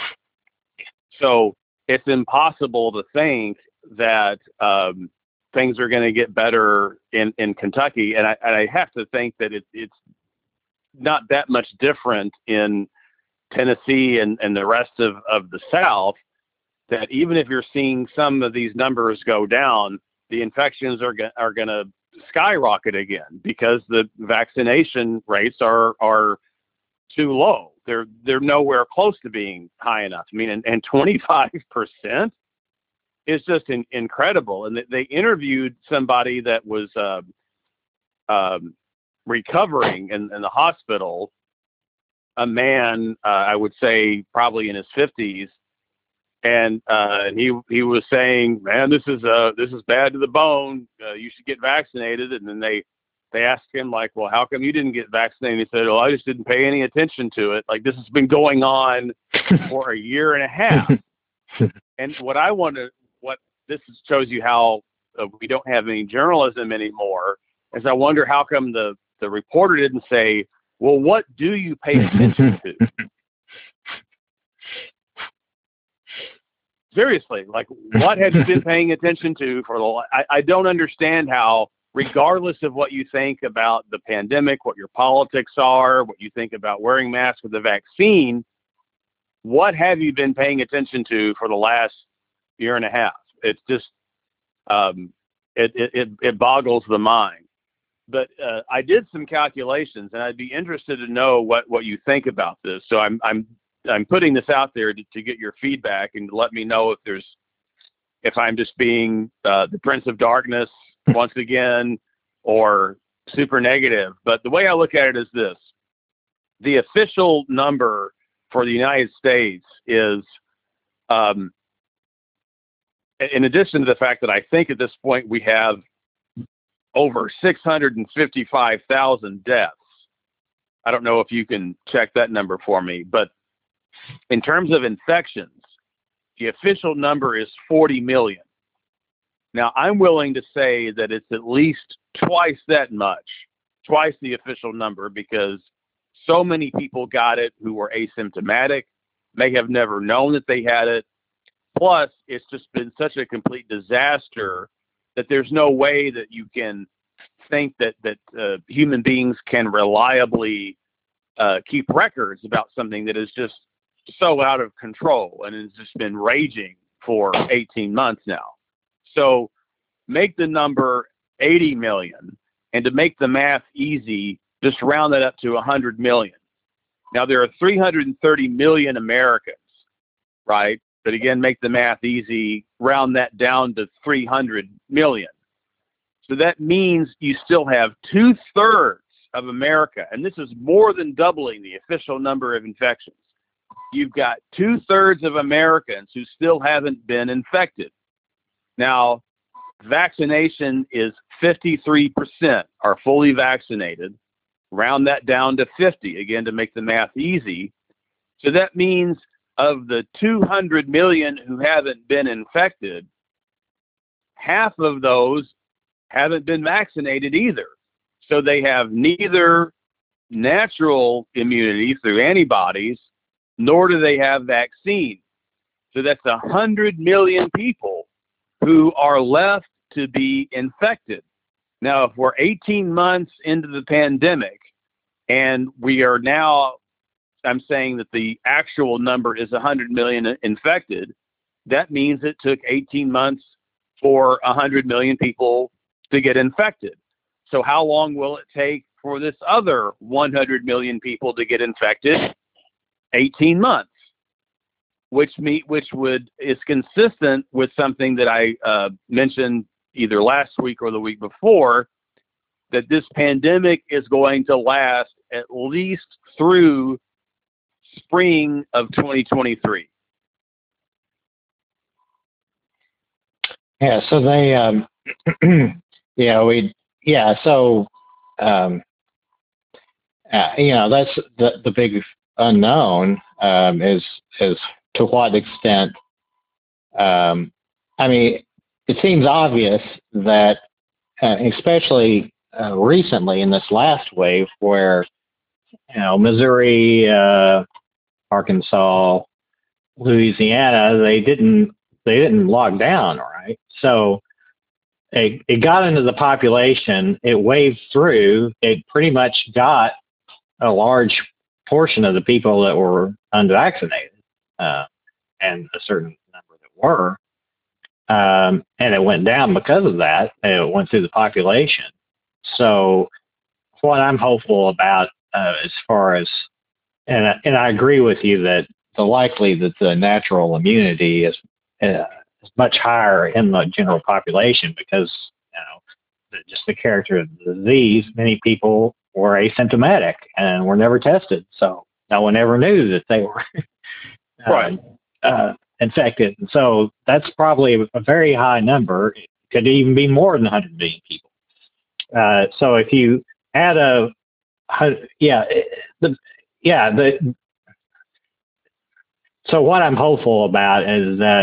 So it's impossible to think that um, things are going to get better in, in Kentucky. And I, and I have to think that it, it's not that much different in Tennessee and, and the rest of, of the South, that even if you're seeing some of these numbers go down, the infections are, go- are going to skyrocket again because the vaccination rates are, are too low. They're, they're nowhere close to being high enough. I mean, and, and twenty-five percent is just in, incredible. And they interviewed somebody that was uh, um, recovering in, in the hospital, a man, uh, I would say probably in his fifties. And uh, he he was saying, man, this is uh, this is bad to the bone. Uh, you should get vaccinated. And then they they asked him, like, well, how come you didn't get vaccinated? He said, well, I just didn't pay any attention to it. Like, this has been going on for a year and a half. And what I want to, what this shows you how uh, we don't have any journalism anymore, is I wonder how come the, the reporter didn't say, well, what do you pay attention to? Seriously, like, what have you been paying attention to for the, I, I don't understand how, regardless of what you think about the pandemic, what your politics are, what you think about wearing masks with the vaccine, what have you been paying attention to for the last year and a half? It's just, um, it, it, it, it boggles the mind. But uh, I did some calculations, and I'd be interested to know what, what you think about this. So I'm I'm I'm putting this out there to, to get your feedback and to let me know if there's if I'm just being uh, the Prince of Darkness once again, or super negative. But the way I look at it is this: the official number for the United States is, um, in addition to the fact that I think at this point we have over six hundred fifty-five thousand deaths. I don't know if you can check that number for me, but in terms of infections, the official number is forty million. Now, I'm willing to say that it's at least twice that much, twice the official number, because so many people got it who were asymptomatic, may have never known that they had it. Plus, it's just been such a complete disaster that there's no way that you can think that that uh, human beings can reliably uh, keep records about something that is just so out of control and has just been raging for eighteen months now. So make the number eighty million, and to make the math easy, just round that up to one hundred million. Now, there are three hundred thirty million Americans, right? But again, make the math easy, round that down to three hundred million. So that means you still have two-thirds of America, and this is more than doubling the official number of infections. You've got two-thirds of Americans who still haven't been infected. Now, vaccination is fifty-three percent are fully vaccinated. Round that down to fifty, again, to make the math easy. So that means of the two hundred million who haven't been infected, half of those haven't been vaccinated either. So they have neither natural immunity through antibodies, nor do they have vaccine. So that's one hundred million people who are left to be infected. Now, if we're eighteen months into the pandemic and we are now, I'm saying that the actual number is one hundred million infected, that means it took eighteen months for one hundred million people to get infected. So how long will it take for this other one hundred million people to get infected? eighteen months, which meet, which would is consistent with something that I uh, mentioned either last week or the week before, that this pandemic is going to last at least through spring of twenty twenty-three. Yeah, so they, um, yeah, we, yeah, so, um, uh, you know, that's the, the big unknown um, is, is to what extent, um, I mean, it seems obvious that, uh, especially uh, recently in this last wave where, you know, Missouri, uh, Arkansas, Louisiana, they didn't they didn't lock down, right? So it, it got into the population, it waved through, it pretty much got a large portion of the people that were unvaccinated, uh, and a certain number that were, um, and it went down because of that. It went through the population. So what I'm hopeful about uh, as far as, and, and I agree with you that the likely that the natural immunity is, uh, is much higher in the general population because, you know, the, just the character of the disease, many people were asymptomatic and were never tested. So no one ever knew that they were uh, right. uh, infected. And so that's probably a very high number. It could even be more than one hundred million people. Uh, so if you add a, yeah, the, yeah, the, so what I'm hopeful about is that,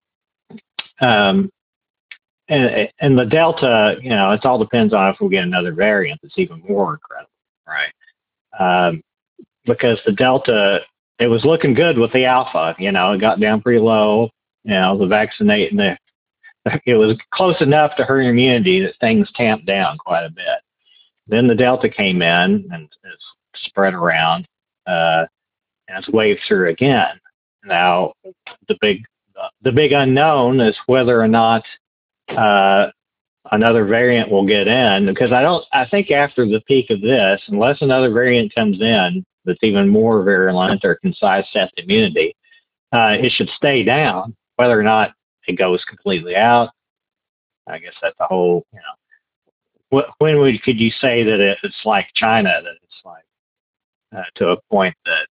um, and, and the Delta, you know, it all depends on if we get another variant that's even more incredible, right? Um, because the Delta, it was looking good with the Alpha, you know, it got down pretty low, you know, the vaccinating, the, it was close enough to herd immunity that things tamped down quite a bit. Then the Delta came in and it's spread around, uh, and it's waved through again. Now, the big, the big unknown is whether or not uh, another variant will get in, because I don't, I think after the peak of this, unless another variant comes in that's even more virulent or can sidestep immunity, uh, it should stay down. Whether or not it goes completely out, I guess that's the whole, you know, wh- when would, could you say that it, it's like China, that it's like uh, to a point that,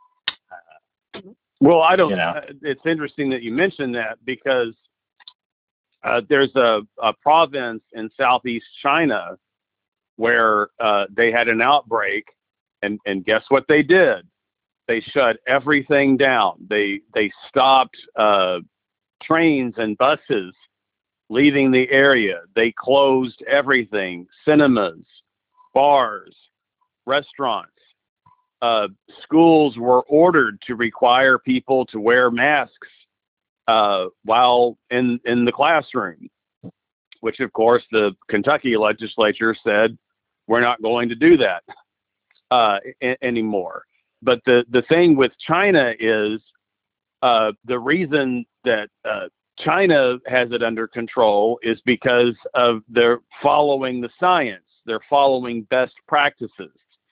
uh, well, I don't, you know. uh, it's interesting that you mentioned that, because uh, there's a, a province in southeast China where uh, they had an outbreak, and, and guess what they did? They shut everything down. They, they stopped uh, trains and buses leaving the area. They closed everything: cinemas, bars, restaurants. Uh, schools were ordered to require people to wear masks uh, while in, in the classroom, which of course the Kentucky legislature said, we're not going to do that uh, a- anymore. But the, the thing with China is uh, the reason that uh, China has it under control is because of their following the science. They're following best practices.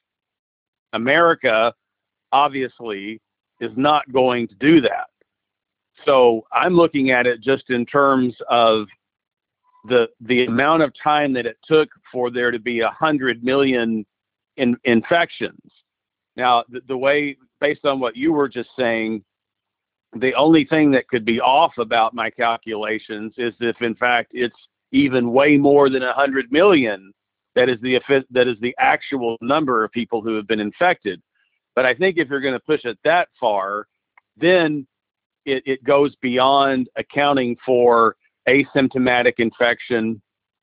America obviously is not going to do that. So I'm looking at it just in terms of the the amount of time that it took for there to be a hundred million in, infections. Now, the, the way, based on what you were just saying, the only thing that could be off about my calculations is if, in fact, it's even way more than a hundred million. That is the that is the actual number of people who have been infected. But I think if you're going to push it that far, then it, it goes beyond accounting for asymptomatic infection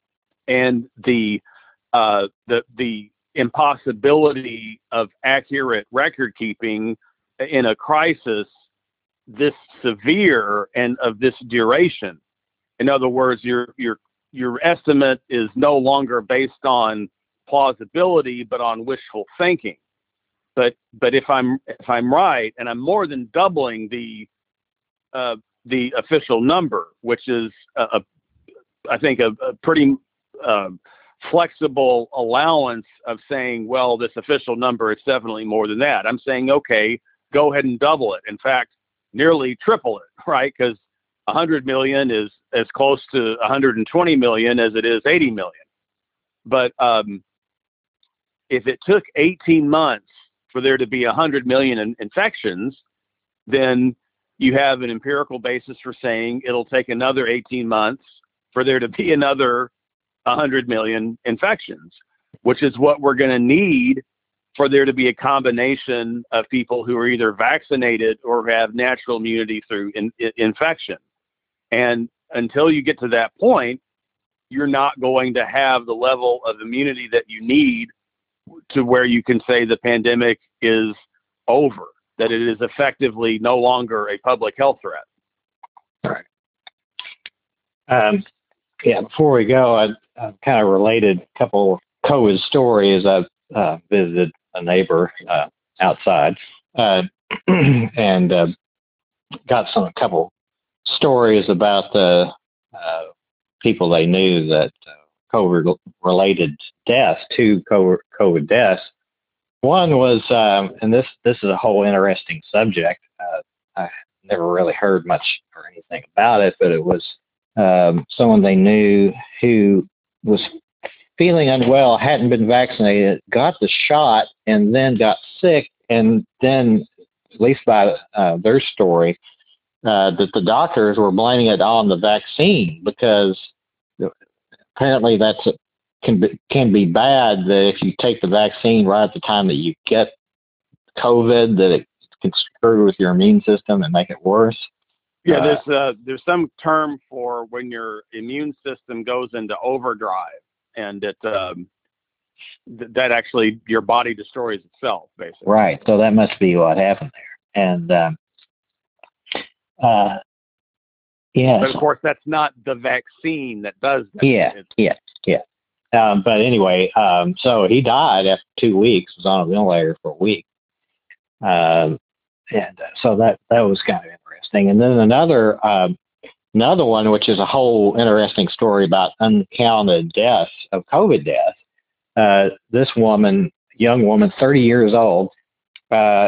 and the uh, the the impossibility of accurate record keeping in a crisis this severe and of this duration. In other words, your your your estimate is no longer based on plausibility, but on wishful thinking. But but if I'm if I'm right, and I'm more than doubling the uh, the official number, which is a, a I think a, a pretty uh, flexible allowance of saying, well, this official number is definitely more than that. I'm saying, okay, go ahead and double it. In fact, nearly triple it, right? Because one hundred million is as close to one hundred twenty million as it is eighty million. But um, if it took eighteen months for there to be one hundred million in infections, then you have an empirical basis for saying it'll take another eighteen months for there to be another one hundred million infections, which is what we're going to need for there to be a combination of people who are either vaccinated or have natural immunity through in, in, infection. And until you get to that point, you're not going to have the level of immunity that you need to where you can say the pandemic is over, that it is effectively no longer a public health threat. All right. Um, yeah, before we go, I, I kind of related a couple of COVID stories. I've uh, visited a neighbor uh, outside uh, and uh, got some a couple stories about the uh, people they knew that uh, COVID-related deaths, two COVID deaths. One was, um, and this this is a whole interesting subject. Uh, I never really heard much or anything about it, but it was um, someone they knew who was feeling unwell, hadn't been vaccinated, got the shot, and then got sick, and then, at least by uh, their story, uh, that the doctors were blaming it on the vaccine because apparently that's can be, can be bad that if you take the vaccine right at the time that you get COVID, that it can screw with your immune system and make it worse. Yeah, uh, there's uh, there's some term for when your immune system goes into overdrive, and it um, th- that actually your body destroys itself, basically. Right. So that must be what happened there. And um, uh, yeah. But of course, that's not the vaccine that does that. Yeah. It's, Yeah. Yeah. Um, but anyway, um, so he died after two weeks. Was on a ventilator for a week. Um, and uh, so that that was kind of interesting. And then another um, another one, which is a whole interesting story about uncounted deaths of COVID deaths. Uh, this woman, young woman, thirty years old, uh,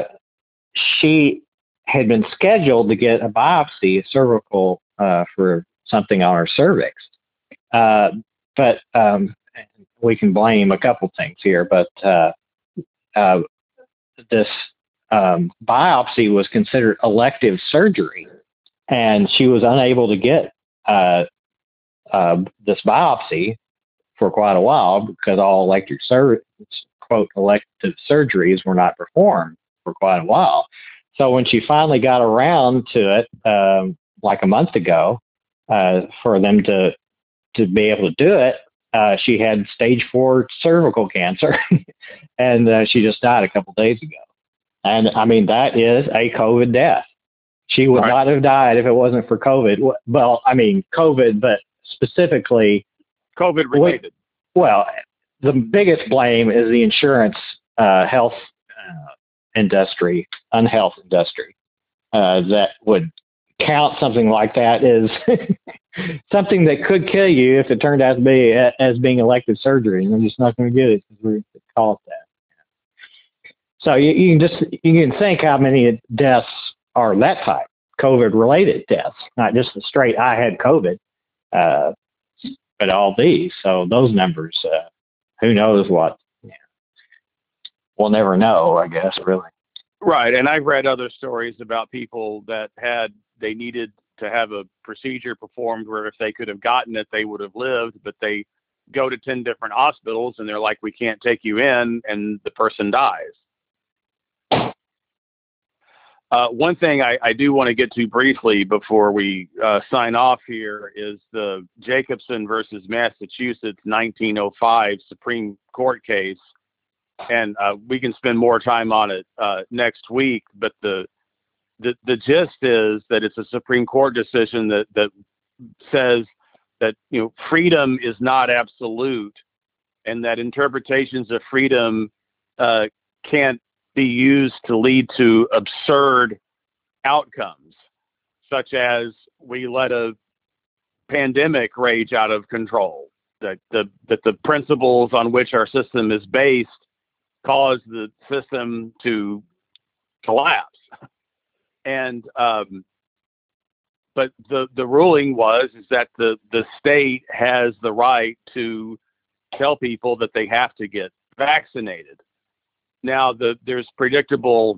she had been scheduled to get a biopsy, a cervical, uh, for something on her cervix. Uh, but um, we can blame a couple things here, but uh, uh, this um, biopsy was considered elective surgery, and she was unable to get uh, uh, this biopsy for quite a while because all elective sur- quote elective surgeries were not performed for quite a while. So when she finally got around to it, um, like a month ago, uh, for them to to be able to do it, uh, she had stage four cervical cancer, and uh, she just died a couple days ago. And I mean, that is a COVID death. She would Right. not have died if it wasn't for COVID. Well, I mean, COVID, but specifically COVID related. Well, the biggest blame is the insurance, uh, health uh, industry, unhealth industry, uh, that would count something like that as something that could kill you if it turned out to be a, as being elective surgery. And they're just not going to get it because we're call it that. So you, you can just you can think how many deaths are that type, COVID-related deaths, not just the straight I had COVID, uh, but all these. So those numbers, uh, who knows what? Yeah. We'll never know, I guess, really. Right. And I've read other stories about people that had, they needed to have a procedure performed where if they could have gotten it, they would have lived, but they go to ten different hospitals and they're like, we can't take you in, and the person dies. Uh, one thing I, I do want to get to briefly before we uh, sign off here is the Jacobson versus Massachusetts nineteen oh five Supreme Court case. And uh, we can spend more time on it uh, next week, but the, the the gist is that it's a Supreme Court decision that, that says that, you know, freedom is not absolute, and that interpretations of freedom uh, can't be used to lead to absurd outcomes, such as we let a pandemic rage out of control, that the that the principles on which our system is based cause the system to collapse. And um, but the the ruling was is that the the state has the right to tell people that they have to get vaccinated. Now, the, there's predictable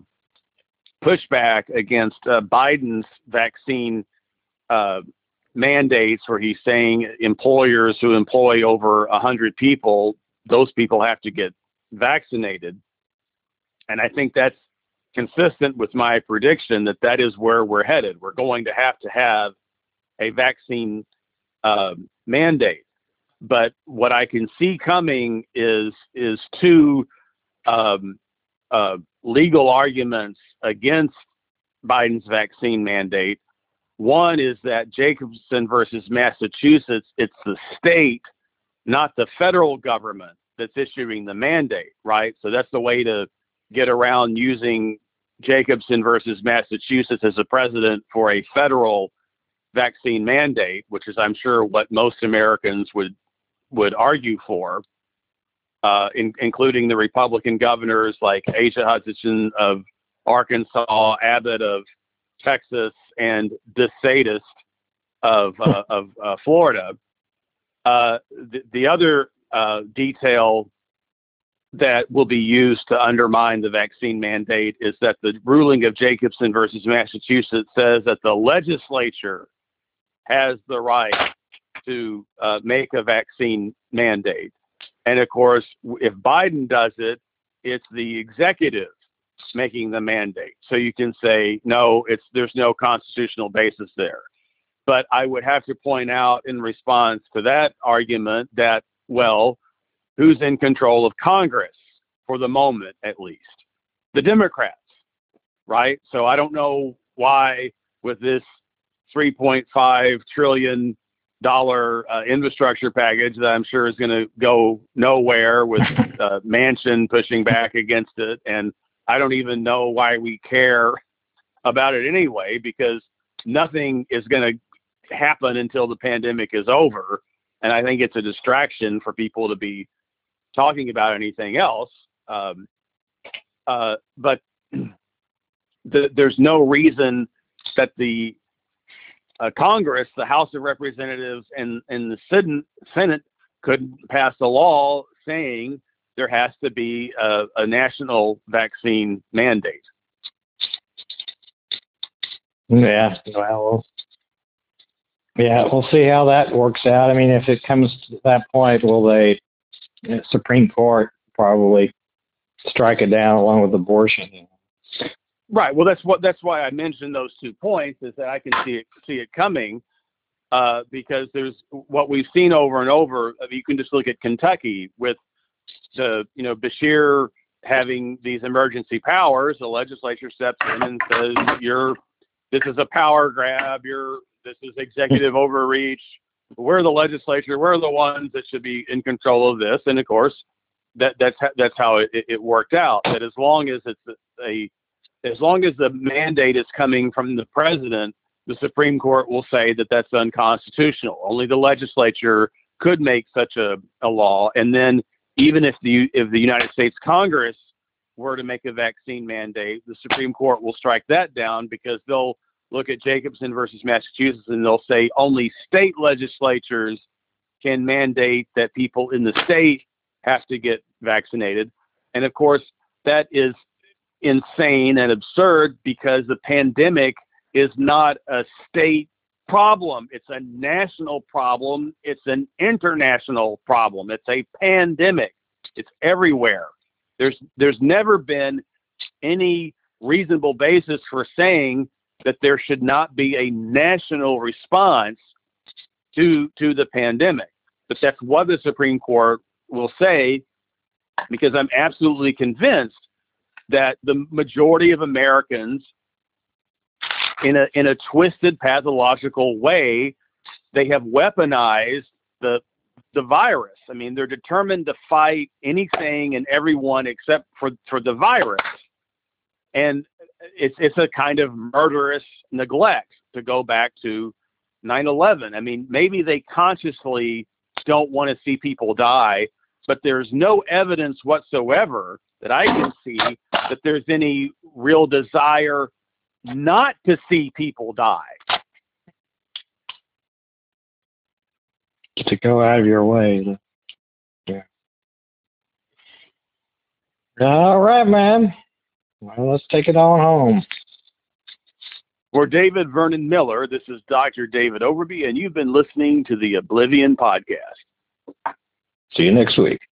pushback against uh, Biden's vaccine uh, mandates, where he's saying employers who employ over one hundred people, those people have to get vaccinated. And I think that's consistent with my prediction that that is where we're headed. We're going to have to have a vaccine uh, mandate. But what I can see coming is is two Um, uh, legal arguments against Biden's vaccine mandate. One is that Jacobson versus Massachusetts, it's the state, not the federal government, that's issuing the mandate, right? So that's the way to get around using Jacobson versus Massachusetts as a precedent for a federal vaccine mandate, which is, I'm sure, what most Americans would would argue for. Uh, in, including the Republican governors like Asa Hutchinson of Arkansas, Abbott of Texas, and DeSantis of uh, of uh, Florida. Uh, the, the other uh, detail that will be used to undermine the vaccine mandate is that the ruling of Jacobson versus Massachusetts says that the legislature has the right to uh, make a vaccine mandate. And of course, if Biden does it, it's the executive making the mandate. So you can say, no, it's there's no constitutional basis there. But I would have to point out in response to that argument that, well, who's in control of Congress for the moment, at least? The Democrats, right? So I don't know why with this three point five trillion dollars uh, infrastructure package that I'm sure is going to go nowhere with uh, Manchin pushing back against it. And I don't even know why we care about it anyway, because nothing is going to happen until the pandemic is over. And I think it's a distraction for people to be talking about anything else. Um, uh, but the, there's no reason that the uh, Congress, the House of Representatives, and, and the Senate, Senate could pass a law saying there has to be a, a national vaccine mandate. Yeah, well, yeah, we'll see how that works out. I mean, if it comes to that point, will they, the Supreme Court probably strike it down along with abortion? Right. Well, that's what that's why I mentioned those two points, is that I can see it see it coming, uh, because there's what we've seen over and over. You can just look at Kentucky with the you know Beshear having these emergency powers. The legislature steps in and says, "You're this is a power grab. You're this is executive overreach. We're the legislature. We're the ones that should be in control of this." And of course, that that's that's how it, it worked out. That as long as it's a, a as long as the mandate is coming from the president, the Supreme Court will say that that's unconstitutional. Only the legislature could make such a, a law. And then even if the if the United States Congress were to make a vaccine mandate, the Supreme Court will strike that down, because they'll look at Jacobson versus Massachusetts and they'll say only state legislatures can mandate that people in the state have to get vaccinated. And of course, that is insane and absurd, because the pandemic is not a state problem. It's a national problem. It's an international problem. It's a pandemic. It's everywhere. There's there's never been any reasonable basis for saying that there should not be a national response to to the pandemic. But that's what the Supreme Court will say, because I'm absolutely convinced that the majority of Americans, in a in a twisted pathological way, they have weaponized the the virus. I mean, they're determined to fight anything and everyone except for, for the virus. And it's it's a kind of murderous neglect, to go back to nine eleven. I mean, maybe they consciously don't want to see people die, but there's no evidence whatsoever that I can see that there's any real desire not to see people die. To go out of your way. Yeah. All right, man. Well, let's take it on home. For David Vernon Miller, this is Doctor David Overby, and you've been listening to the Oblivion Podcast. See you next week.